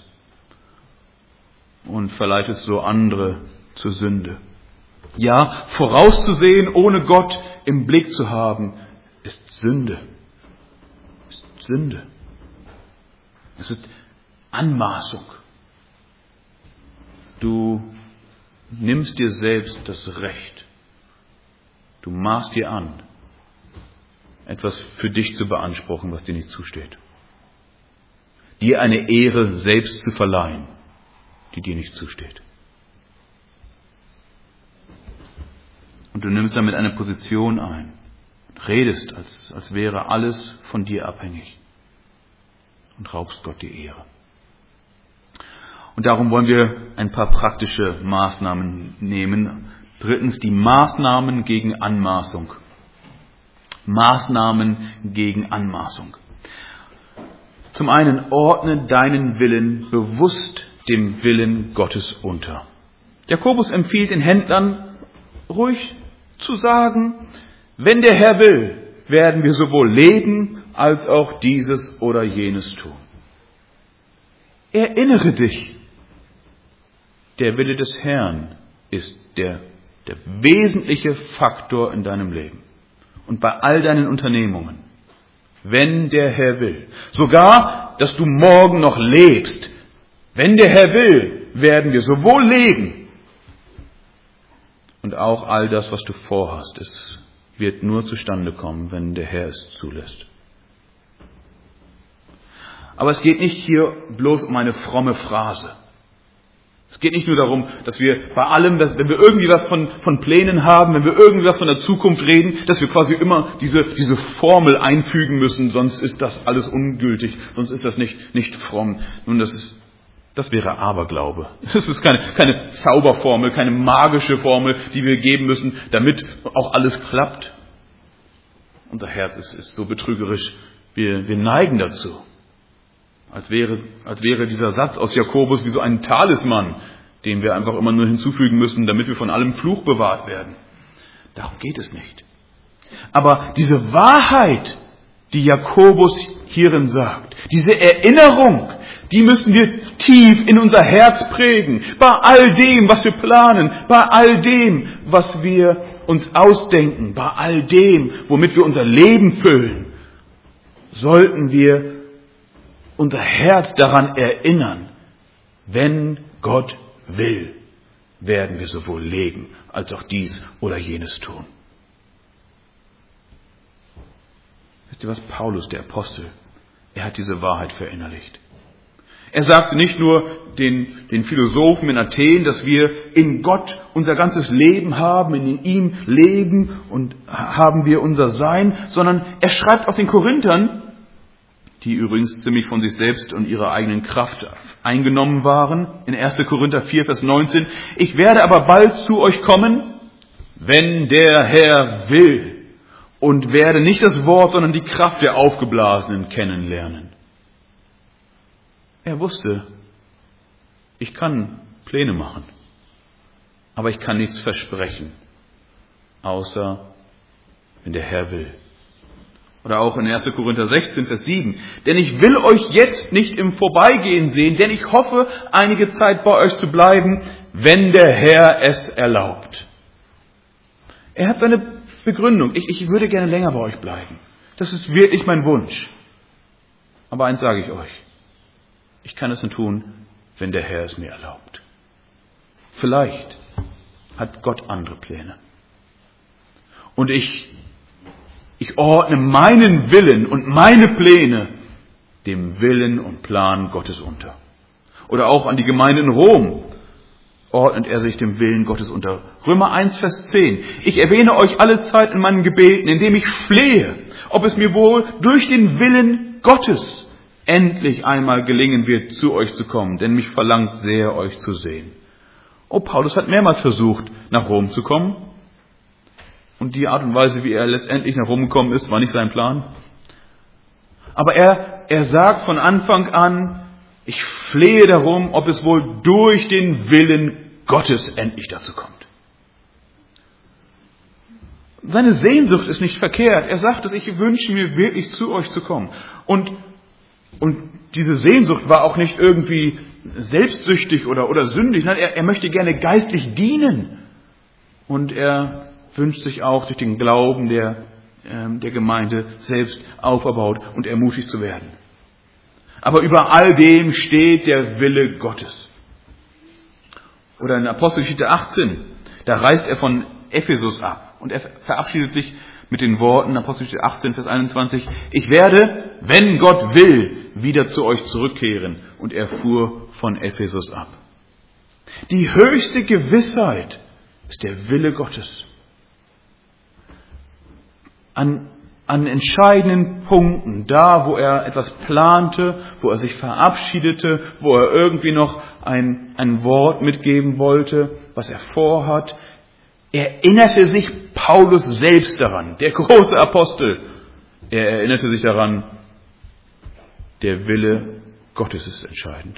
und verleitest so andere zur Sünde. Ja, vorauszusehen, ohne Gott im Blick zu haben, ist Sünde. Ist Sünde. Es ist Anmaßung. Du nimmst dir selbst das Recht. Du maßt dir an, etwas für dich zu beanspruchen, was dir nicht zusteht. Dir eine Ehre selbst zu verleihen, die dir nicht zusteht. Und du nimmst damit eine Position ein und redest, als, als wäre alles von dir abhängig und raubst Gott die Ehre. Und darum wollen wir ein paar praktische Maßnahmen nehmen. Drittens, die Maßnahmen gegen Anmaßung. Maßnahmen gegen Anmaßung. Zum einen, ordne deinen Willen bewusst dem Willen Gottes unter. Jakobus empfiehlt den Händlern, ruhig zu sagen, wenn der Herr will, werden wir sowohl leben, als auch dieses oder jenes tun. Erinnere dich, der Wille des Herrn ist der, der wesentliche Faktor in deinem Leben und bei all deinen Unternehmungen. Wenn der Herr will. Sogar, dass du morgen noch lebst. Wenn der Herr will, werden wir sowohl leben und auch all das, was du vorhast. Es wird nur zustande kommen, wenn der Herr es zulässt. Aber es geht nicht hier bloß um eine fromme Phrase. Es geht nicht nur darum, dass wir bei allem, wenn wir irgendwie was von, von Plänen haben, wenn wir irgendwie was von der Zukunft reden, dass wir quasi immer diese, diese Formel einfügen müssen, sonst ist das alles ungültig, sonst ist das nicht, nicht fromm. Nun, das ist, das wäre Aberglaube. Das ist keine, keine Zauberformel, keine magische Formel, die wir geben müssen, damit auch alles klappt. Unser Herz ist, ist so betrügerisch, wir, wir neigen dazu. Als wäre, als wäre dieser Satz aus Jakobus wie so ein Talisman, den wir einfach immer nur hinzufügen müssen, damit wir von allem Fluch bewahrt werden. Darum geht es nicht. Aber diese Wahrheit, die Jakobus hierin sagt, diese Erinnerung, die müssen wir tief in unser Herz prägen. Bei all dem, was wir planen, bei all dem, was wir uns ausdenken, bei all dem, womit wir unser Leben füllen, sollten wir unser Herz daran erinnern, wenn Gott will, werden wir sowohl leben, als auch dies oder jenes tun. Wisst ihr was? Paulus, der Apostel, er hat diese Wahrheit verinnerlicht. Er sagte nicht nur den, den Philosophen in Athen, dass wir in Gott unser ganzes Leben haben, in ihm leben und haben wir unser Sein, sondern er schreibt auch den Korinthern, die übrigens ziemlich von sich selbst und ihrer eigenen Kraft eingenommen waren, in erster Korinther vier, Vers neunzehn, ich werde aber bald zu euch kommen, wenn der Herr will, und werde nicht das Wort, sondern die Kraft der Aufgeblasenen kennenlernen. Er wusste, ich kann Pläne machen, aber ich kann nichts versprechen, außer wenn der Herr will. Oder auch in erster Korinther sechzehn, Vers sieben. Denn ich will euch jetzt nicht im Vorbeigehen sehen, denn ich hoffe, einige Zeit bei euch zu bleiben, wenn der Herr es erlaubt. Er hat seine Begründung. Ich, ich würde gerne länger bei euch bleiben. Das ist wirklich mein Wunsch. Aber eins sage ich euch. Ich kann es nur tun, wenn der Herr es mir erlaubt. Vielleicht hat Gott andere Pläne. Und ich Ich ordne meinen Willen und meine Pläne dem Willen und Plan Gottes unter. Oder auch an die Gemeinde in Rom ordnet er sich dem Willen Gottes unter. Römer eins, Vers zehn. Ich erwähne euch alle Zeit in meinen Gebeten, indem ich flehe, ob es mir wohl durch den Willen Gottes endlich einmal gelingen wird, zu euch zu kommen, denn mich verlangt sehr, euch zu sehen. Oh, Paulus hat mehrmals versucht, nach Rom zu kommen. Und die Art und Weise, wie er letztendlich nach Rom gekommen ist, war nicht sein Plan. Aber er, er sagt von Anfang an, ich flehe darum, ob es wohl durch den Willen Gottes endlich dazu kommt. Seine Sehnsucht ist nicht verkehrt. Er sagt, dass ich wünsche mir wirklich zu euch zu kommen. Und, und diese Sehnsucht war auch nicht irgendwie selbstsüchtig oder, oder sündig. Nein, er, er möchte gerne geistlich dienen. Und er wünscht sich auch durch den Glauben der, äh, der Gemeinde selbst auferbaut und ermutigt zu werden. Aber über all dem steht der Wille Gottes. Oder in Apostelgeschichte achtzehn, da reist er von Ephesus ab und er verabschiedet sich mit den Worten, Apostelgeschichte achtzehn, Vers einundzwanzig, ich werde, wenn Gott will, wieder zu euch zurückkehren. Und er fuhr von Ephesus ab. Die höchste Gewissheit ist der Wille Gottes. An, an entscheidenden Punkten, da wo er etwas plante, wo er sich verabschiedete, wo er irgendwie noch ein, ein Wort mitgeben wollte, was er vorhat, erinnerte sich Paulus selbst daran, der große Apostel. Er erinnerte sich daran, der Wille Gottes ist entscheidend.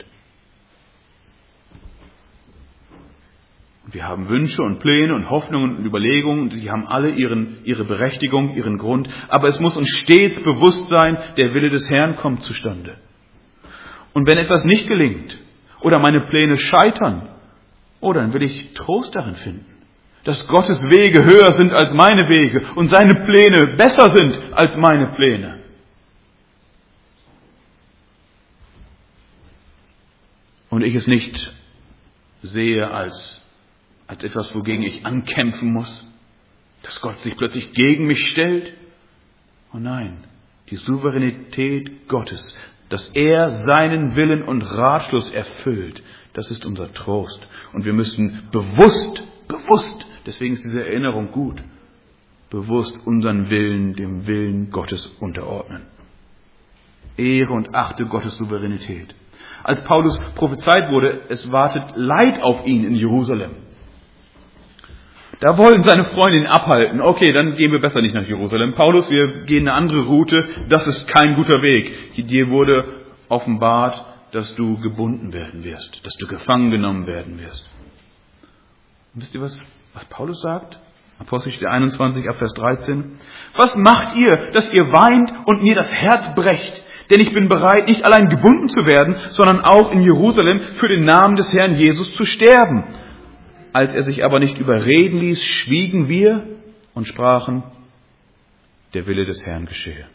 Wir haben Wünsche und Pläne und Hoffnungen und Überlegungen, die haben alle ihren, ihre Berechtigung, ihren Grund. Aber es muss uns stets bewusst sein, der Wille des Herrn kommt zustande. Und wenn etwas nicht gelingt oder meine Pläne scheitern, Oh, dann will ich Trost darin finden, dass Gottes Wege höher sind als meine Wege und seine Pläne besser sind als meine Pläne. Und ich es nicht sehe als, als etwas, wogegen ich ankämpfen muss, dass Gott sich plötzlich gegen mich stellt. Oh nein, die Souveränität Gottes, dass er seinen Willen und Ratschluss erfüllt, das ist unser Trost. Und wir müssen bewusst, bewusst, deswegen ist diese Erinnerung gut, bewusst unseren Willen dem Willen Gottes unterordnen. Ehre und achte Gottes Souveränität. Als Paulus prophezeit wurde, es wartet Leid auf ihn in Jerusalem. Da wollen seine Freunde ihn abhalten. Okay, dann gehen wir besser nicht nach Jerusalem. Paulus, wir gehen eine andere Route. Das ist kein guter Weg. Dir wurde offenbart, dass du gebunden werden wirst, dass du gefangen genommen werden wirst. Und wisst ihr, was, was Paulus sagt? Apostelgeschichte einundzwanzig, ab Vers dreizehn. Was macht ihr, dass ihr weint und mir das Herz brecht? Denn ich bin bereit, nicht allein gebunden zu werden, sondern auch in Jerusalem für den Namen des Herrn Jesus zu sterben. Als er sich aber nicht überreden ließ, schwiegen wir und sprachen, der Wille des Herrn geschehe.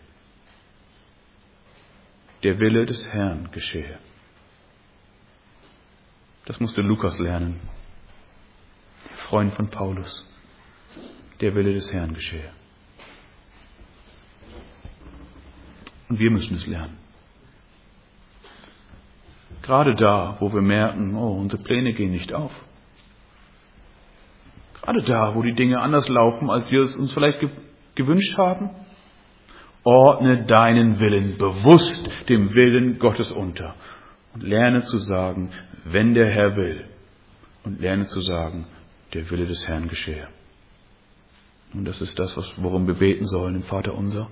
Der Wille des Herrn geschehe. Das musste Lukas lernen, Freund von Paulus. Der Wille des Herrn geschehe. Und wir müssen es lernen. Gerade da, wo wir merken, oh, unsere Pläne gehen nicht auf. Gerade da, wo die Dinge anders laufen, als wir es uns vielleicht ge- gewünscht haben. Ordne deinen Willen bewusst dem Willen Gottes unter. Und lerne zu sagen, wenn der Herr will. Und lerne zu sagen, der Wille des Herrn geschehe. Und das ist das, worum wir beten sollen im Vater unser.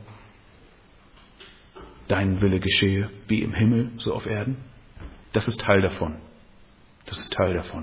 Dein Wille geschehe, wie im Himmel, so auf Erden. Das ist Teil davon. Das ist Teil davon.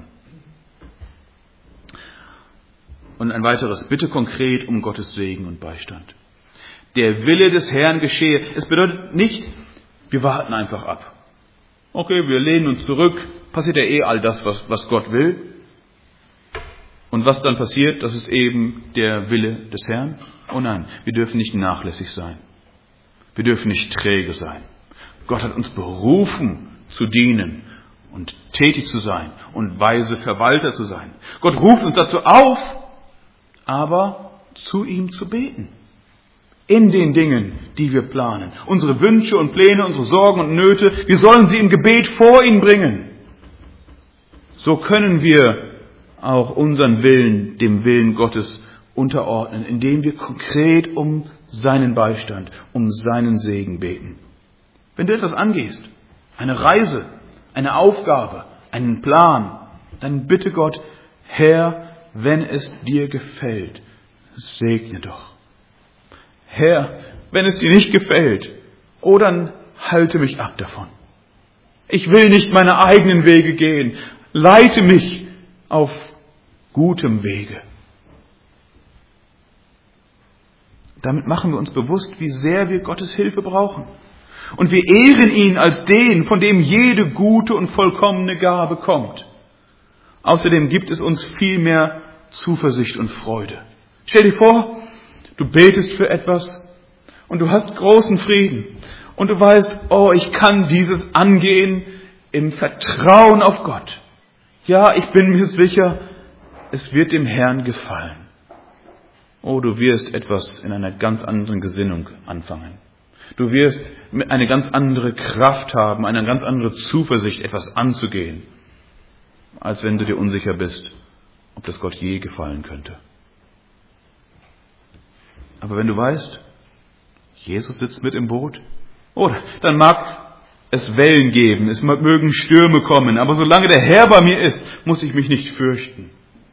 Und ein weiteres, bitte konkret um Gottes Segen und Beistand. Der Wille des Herrn geschehe. Es bedeutet nicht, wir warten einfach ab. Okay, wir lehnen uns zurück. Passiert ja eh all das, was, was Gott will. Und was dann passiert, das ist eben der Wille des Herrn. Oh nein, wir dürfen nicht nachlässig sein. Wir dürfen nicht träge sein. Gott hat uns berufen zu dienen und tätig zu sein und weise Verwalter zu sein. Gott ruft uns dazu auf, aber zu ihm zu beten. In den Dingen, die wir planen. Unsere Wünsche und Pläne, unsere Sorgen und Nöte, wir sollen sie im Gebet vor ihn bringen. So können wir auch unseren Willen dem Willen Gottes unterordnen, indem wir konkret um seinen Beistand, um seinen Segen beten. Wenn du etwas angehst, eine Reise, eine Aufgabe, einen Plan, dann bitte Gott, Herr, wenn es dir gefällt, segne doch. Herr, wenn es dir nicht gefällt, oh, dann halte mich ab davon. Ich will nicht meine eigenen Wege gehen. Leite mich auf gutem Wege. Damit machen wir uns bewusst, wie sehr wir Gottes Hilfe brauchen. Und wir ehren ihn als den, von dem jede gute und vollkommene Gabe kommt. Außerdem gibt es uns viel mehr Zuversicht und Freude. Stell dir vor, du betest für etwas und du hast großen Frieden. Und du weißt, oh, ich kann dieses angehen im Vertrauen auf Gott. Ja, ich bin mir sicher, es wird dem Herrn gefallen. Oh, du wirst etwas in einer ganz anderen Gesinnung anfangen. Du wirst eine ganz andere Kraft haben, eine ganz andere Zuversicht, etwas anzugehen, als wenn du dir unsicher bist, ob das Gott je gefallen könnte. Aber wenn du weißt, Jesus sitzt mit im Boot, oh, dann mag es Wellen geben, es mögen Stürme kommen, aber solange der Herr bei mir ist, muss ich mich nicht fürchten.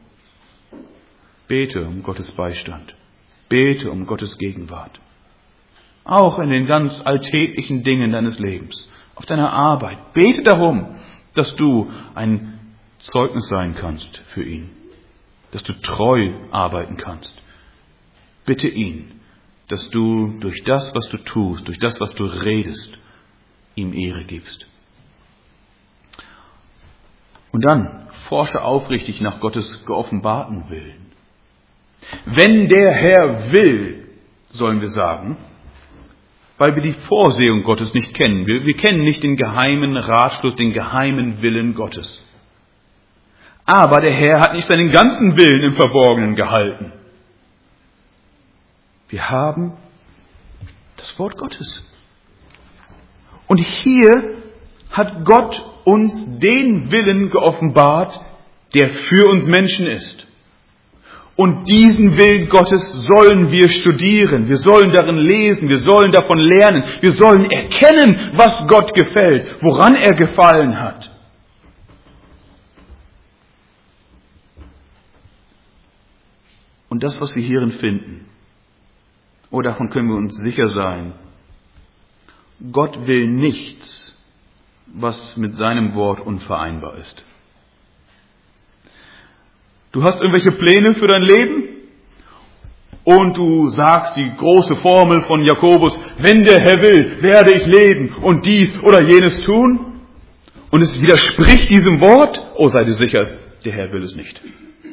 Bete um Gottes Beistand. Bete um Gottes Gegenwart. Auch in den ganz alltäglichen Dingen deines Lebens. Auf deiner Arbeit. Bete darum, dass du ein Zeugnis sein kannst für ihn. Dass du treu arbeiten kannst. Bitte ihn, dass du durch das, was du tust, durch das, was du redest, ihm Ehre gibst. Und dann forsche aufrichtig nach Gottes geoffenbarten Willen. Wenn der Herr will, sollen wir sagen, weil wir die Vorsehung Gottes nicht kennen. Wir, wir kennen nicht den geheimen Ratschluss, den geheimen Willen Gottes. Aber der Herr hat nicht seinen ganzen Willen im Verborgenen gehalten. Wir haben das Wort Gottes. Und hier hat Gott uns den Willen geoffenbart, der für uns Menschen ist. Und diesen Willen Gottes sollen wir studieren. Wir sollen darin lesen. Wir sollen davon lernen. Wir sollen erkennen, was Gott gefällt, woran er gefallen hat. Und das, was wir hierin finden, oh, davon können wir uns sicher sein, Gott will nichts, was mit seinem Wort unvereinbar ist. Du hast irgendwelche Pläne für dein Leben und du sagst die große Formel von Jakobus, wenn der Herr will, werde ich leben und dies oder jenes tun. Und es widerspricht diesem Wort. Oh, sei dir sicher, der Herr will es nicht.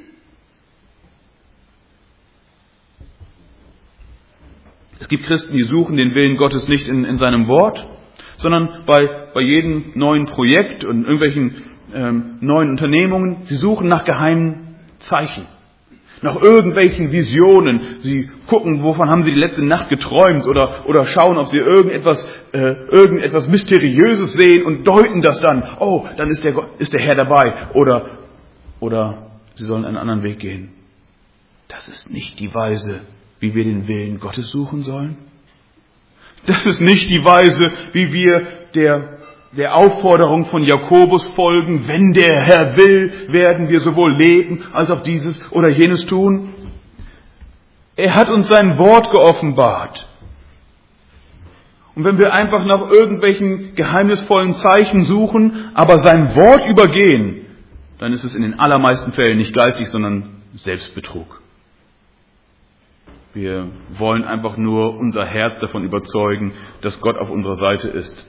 Es gibt Christen, die suchen den Willen Gottes nicht in, in seinem Wort, sondern bei, bei jedem neuen Projekt und irgendwelchen ähm, neuen Unternehmungen. Sie suchen nach geheimen Zeichen, nach irgendwelchen Visionen. Sie gucken, wovon haben sie die letzte Nacht geträumt oder, oder schauen, ob sie irgendetwas, äh, irgendetwas Mysteriöses sehen und deuten das dann. Oh, dann ist der, ist der Herr dabei. Oder, oder sie sollen einen anderen Weg gehen. Das ist nicht die Weise, wie wir den Willen Gottes suchen sollen. Das ist nicht die Weise, wie wir der der Aufforderung von Jakobus folgen, wenn der Herr will, werden wir sowohl leben als auch dieses oder jenes tun. Er hat uns sein Wort geoffenbart. Und wenn wir einfach nach irgendwelchen geheimnisvollen Zeichen suchen, aber sein Wort übergehen, dann ist es in den allermeisten Fällen nicht geistig, sondern Selbstbetrug. Wir wollen einfach nur unser Herz davon überzeugen, dass Gott auf unserer Seite ist.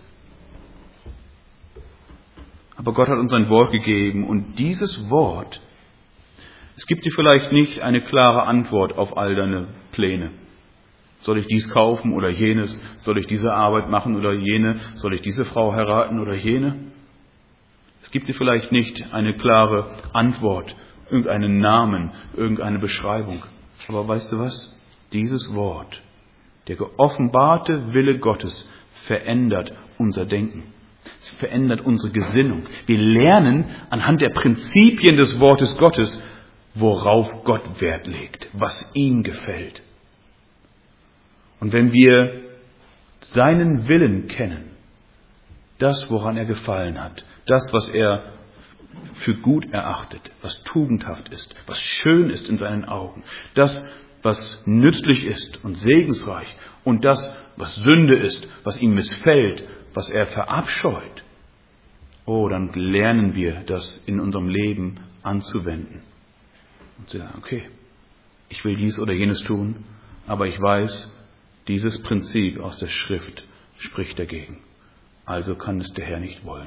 Aber Gott hat uns ein Wort gegeben und dieses Wort, es gibt dir vielleicht nicht eine klare Antwort auf all deine Pläne. Soll ich dies kaufen oder jenes? Soll ich diese Arbeit machen oder jene? Soll ich diese Frau heiraten oder jene? Es gibt dir vielleicht nicht eine klare Antwort, irgendeinen Namen, irgendeine Beschreibung. Aber weißt du was? Dieses Wort, der geoffenbarte Wille Gottes, verändert unser Denken. Es verändert unsere Gesinnung. Wir lernen anhand der Prinzipien des Wortes Gottes, worauf Gott Wert legt, was ihm gefällt. Und wenn wir seinen Willen kennen, das, woran er gefallen hat, das, was er für gut erachtet, was tugendhaft ist, was schön ist in seinen Augen, das, was nützlich ist und segensreich und das, was Sünde ist, was ihm missfällt, was er verabscheut, oh, dann lernen wir das in unserem Leben anzuwenden. Und zu sagen, okay, ich will dies oder jenes tun, aber ich weiß, dieses Prinzip aus der Schrift spricht dagegen. Also kann es der Herr nicht wollen.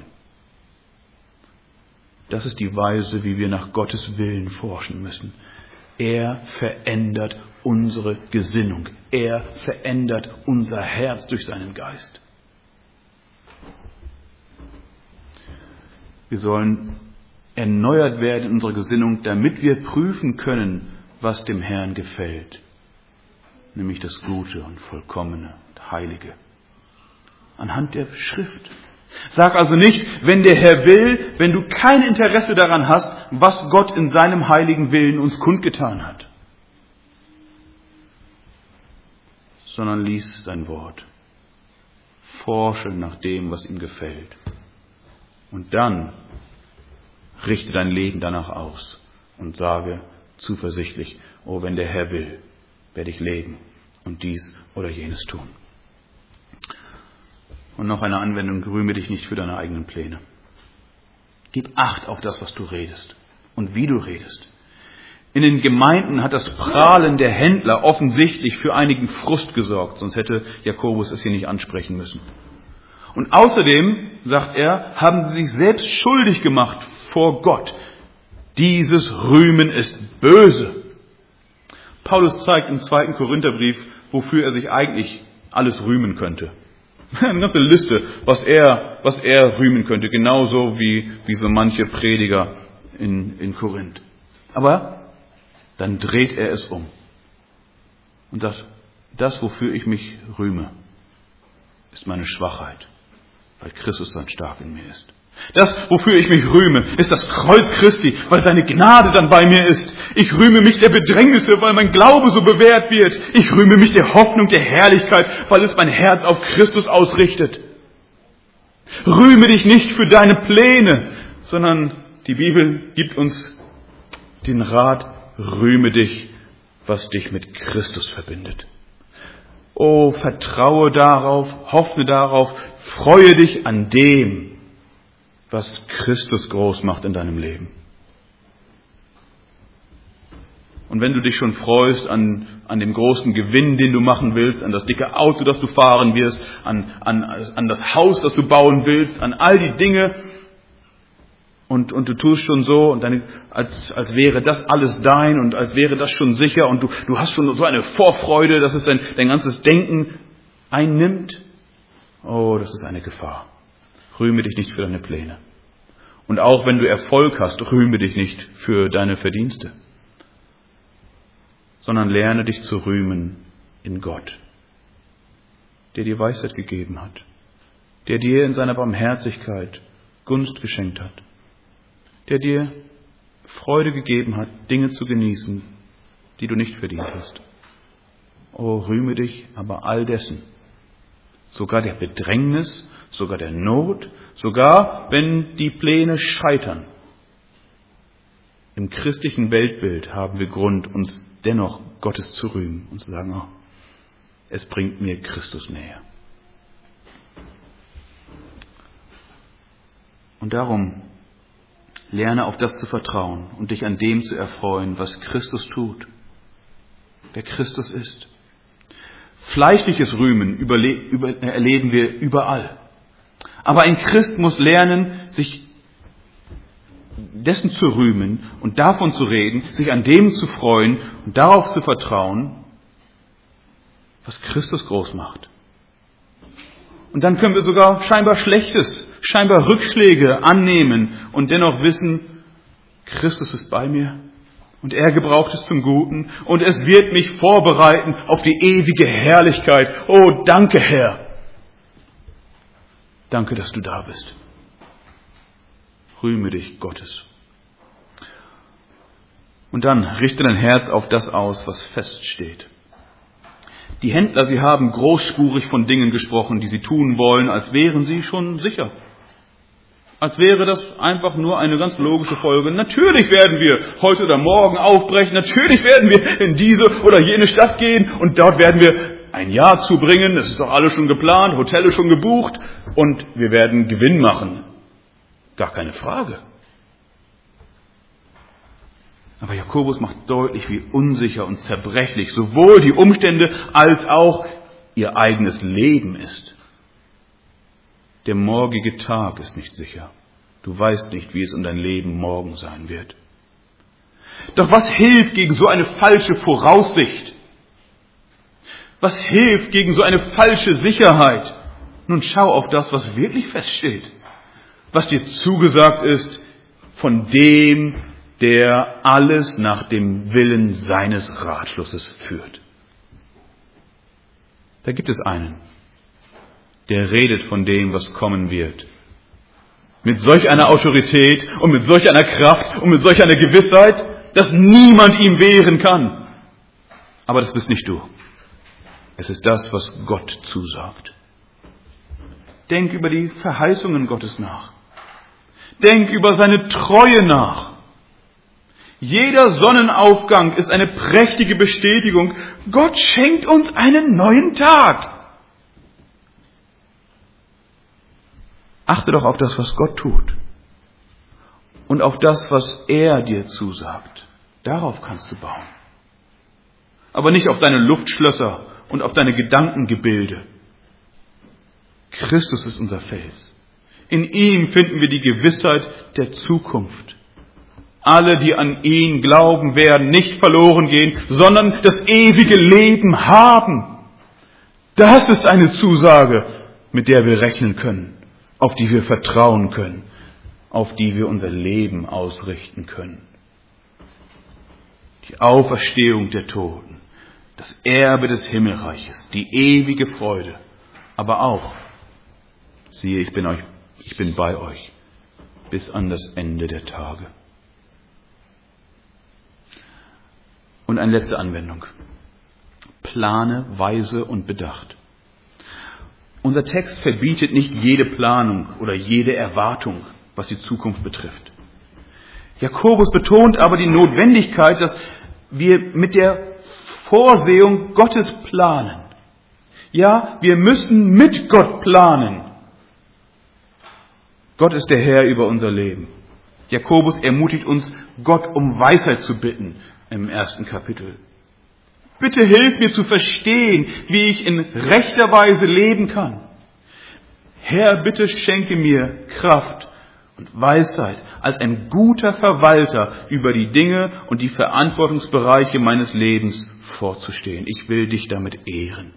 Das ist die Weise, wie wir nach Gottes Willen forschen müssen. Er verändert unsere Gesinnung. Er verändert unser Herz durch seinen Geist. Wir sollen erneuert werden in unserer Gesinnung, damit wir prüfen können, was dem Herrn gefällt. Nämlich das Gute und Vollkommene und Heilige. Anhand der Schrift. Sag also nicht, wenn der Herr will, wenn du kein Interesse daran hast, was Gott in seinem heiligen Willen uns kundgetan hat. Sondern lies sein Wort. Forsche nach dem, was ihm gefällt. Und dann richte dein Leben danach aus und sage zuversichtlich, oh, wenn der Herr will, werde ich leben und dies oder jenes tun. Und noch eine Anwendung, rühme dich nicht für deine eigenen Pläne. Gib Acht auf das, was du redest und wie du redest. In den Gemeinden hat das Prahlen der Händler offensichtlich für einigen Frust gesorgt, sonst hätte Jakobus es hier nicht ansprechen müssen. Und außerdem, sagt er, haben sie sich selbst schuldig gemacht vor Gott. Dieses Rühmen ist böse. Paulus zeigt im zweiten Korintherbrief, wofür er sich eigentlich alles rühmen könnte. Eine ganze Liste, was er, was er rühmen könnte, genauso wie, wie so manche Prediger in, in Korinth. Aber dann dreht er es um und sagt, das, wofür ich mich rühme, ist meine Schwachheit, weil Christus dann stark in mir ist. Das, wofür ich mich rühme, ist das Kreuz Christi, weil seine Gnade dann bei mir ist. Ich rühme mich der Bedrängnisse, weil mein Glaube so bewährt wird. Ich rühme mich der Hoffnung, der Herrlichkeit, weil es mein Herz auf Christus ausrichtet. Rühme dich nicht für deine Pläne, sondern die Bibel gibt uns den Rat, rühme dich, was dich mit Christus verbindet. Oh, vertraue darauf, hoffe darauf, freue dich an dem, was Christus groß macht in deinem Leben. Und wenn du dich schon freust an, an dem großen Gewinn, den du machen willst, an das dicke Auto, das du fahren wirst, an, an, an das Haus, das du bauen willst, an all die Dinge, und, und du tust schon so, und dann, als, als wäre das alles dein und als wäre das schon sicher, und du, du hast schon so eine Vorfreude, dass es dein, dein ganzes Denken einnimmt. Oh, das ist eine Gefahr. Rühme dich nicht für deine Pläne. Und auch wenn du Erfolg hast, rühme dich nicht für deine Verdienste, sondern lerne dich zu rühmen in Gott, der dir Weisheit gegeben hat, der dir in seiner Barmherzigkeit Gunst geschenkt hat, der dir Freude gegeben hat, Dinge zu genießen, die du nicht verdient hast. Oh, rühme dich aber all dessen, sogar der Bedrängnis, sogar der Not, sogar wenn die Pläne scheitern. Im christlichen Weltbild haben wir Grund, uns dennoch Gottes zu rühmen und zu sagen, oh, es bringt mir Christus näher. Und darum lerne auf das zu vertrauen und dich an dem zu erfreuen, was Christus tut, wer Christus ist. Fleischliches Rühmen überle- über- erleben wir überall. Aber ein Christ muss lernen, sich dessen zu rühmen und davon zu reden, sich an dem zu freuen und darauf zu vertrauen, was Christus groß macht. Und dann können wir sogar scheinbar Schlechtes, scheinbar Rückschläge annehmen und dennoch wissen, Christus ist bei mir und er gebraucht es zum Guten und es wird mich vorbereiten auf die ewige Herrlichkeit. Oh, danke, Herr. Danke, dass du da bist. Rühme dich Gottes. Und dann richte dein Herz auf das aus, was feststeht. Die Händler, sie haben großspurig von Dingen gesprochen, die sie tun wollen, als wären sie schon sicher. Als wäre das einfach nur eine ganz logische Folge. Natürlich werden wir heute oder morgen aufbrechen. Natürlich werden wir in diese oder jene Stadt gehen und dort werden wir ein Jahr zubringen. Es ist doch alles schon geplant, Hotelle schon gebucht und wir werden Gewinn machen. Gar keine Frage. Aber Jakobus macht deutlich, wie unsicher und zerbrechlich sowohl die Umstände als auch ihr eigenes Leben ist. Der morgige Tag ist nicht sicher. Du weißt nicht, wie es um dein Leben morgen sein wird. Doch was hilft gegen so eine falsche Voraussicht? Was hilft gegen so eine falsche Sicherheit? Nun schau auf das, was wirklich feststeht. Was dir zugesagt ist von dem, der alles nach dem Willen seines Ratschlusses führt. Da gibt es einen, der redet von dem, was kommen wird. Mit solch einer Autorität und mit solch einer Kraft und mit solch einer Gewissheit, dass niemand ihm wehren kann. Aber das bist nicht du. Es ist das, was Gott zusagt. Denk über die Verheißungen Gottes nach. Denk über seine Treue nach. Jeder Sonnenaufgang ist eine prächtige Bestätigung. Gott schenkt uns einen neuen Tag. Achte doch auf das, was Gott tut. Und auf das, was er dir zusagt. Darauf kannst du bauen. Aber nicht auf deine Luftschlösser und auf deine Gedankengebilde. Christus ist unser Fels. In ihm finden wir die Gewissheit der Zukunft. alle, die an ihn glauben, werden nicht verloren gehen, sondern das ewige Leben haben. Das ist eine Zusage, mit der wir rechnen können, auf die wir vertrauen können, auf die wir unser Leben ausrichten können. Die Auferstehung der Toten, das Erbe des Himmelreiches, die ewige Freude, aber auch, siehe, ich bin euch, ich bin bei euch bis an das Ende der Tage. Und eine letzte Anwendung. Plane weise und bedacht. Unser Text verbietet nicht jede Planung oder jede Erwartung, was die Zukunft betrifft. Jakobus betont aber die Notwendigkeit, dass wir mit der Vorsehung Gottes planen. Ja, wir müssen mit Gott planen. Gott ist der Herr über unser Leben. Jakobus ermutigt uns, Gott um Weisheit zu bitten im ersten Kapitel. Bitte hilf mir zu verstehen, wie ich in rechter Weise leben kann. Herr, bitte schenke mir Kraft und Weisheit, als ein guter Verwalter über die Dinge und die Verantwortungsbereiche meines Lebens vorzustehen. Ich will dich damit ehren.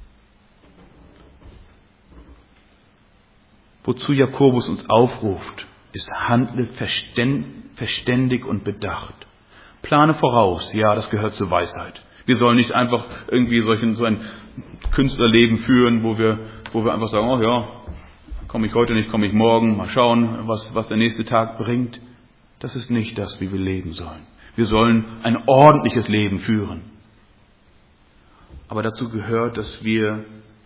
Wozu Jakobus uns aufruft, ist: handle verständig und bedacht. Plane voraus, ja, das gehört zur Weisheit. Wir sollen nicht einfach irgendwie solchen, so ein Künstlerleben führen, wo wir, wo wir einfach sagen, oh ja, komme ich heute nicht, komme ich morgen, mal schauen, was, was der nächste Tag bringt. Das ist nicht das, wie wir leben sollen. Wir sollen ein ordentliches Leben führen. Aber dazu gehört, dass wir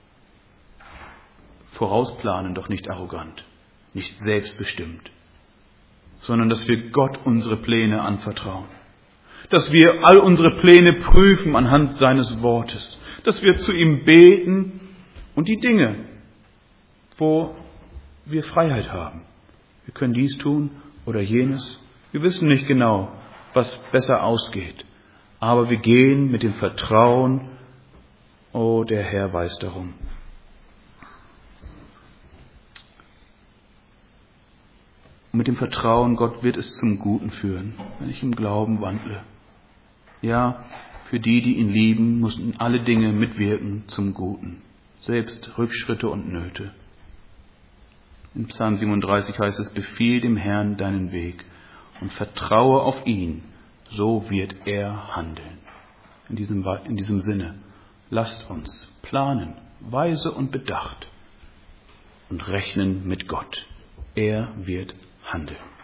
vorausplanen, doch nicht arrogant, nicht selbstbestimmt, sondern dass wir Gott unsere Pläne anvertrauen. Dass wir all unsere Pläne prüfen anhand seines Wortes. Dass wir zu ihm beten und die Dinge, wo wir Freiheit haben. Wir können dies tun oder jenes. Wir wissen nicht genau, was besser ausgeht. Aber wir gehen mit dem Vertrauen, oh, der Herr weiß darum. Und mit dem Vertrauen, Gott wird es zum Guten führen, wenn ich im Glauben wandle. Ja, für die, die ihn lieben, müssen alle Dinge mitwirken zum Guten, selbst Rückschritte und Nöte. In Psalm siebenunddreißig heißt es: Befiehl dem Herrn deinen Weg und vertraue auf ihn, so wird er handeln. In diesem, in diesem Sinne, lasst uns planen, weise und bedacht und rechnen mit Gott. Er wird handeln.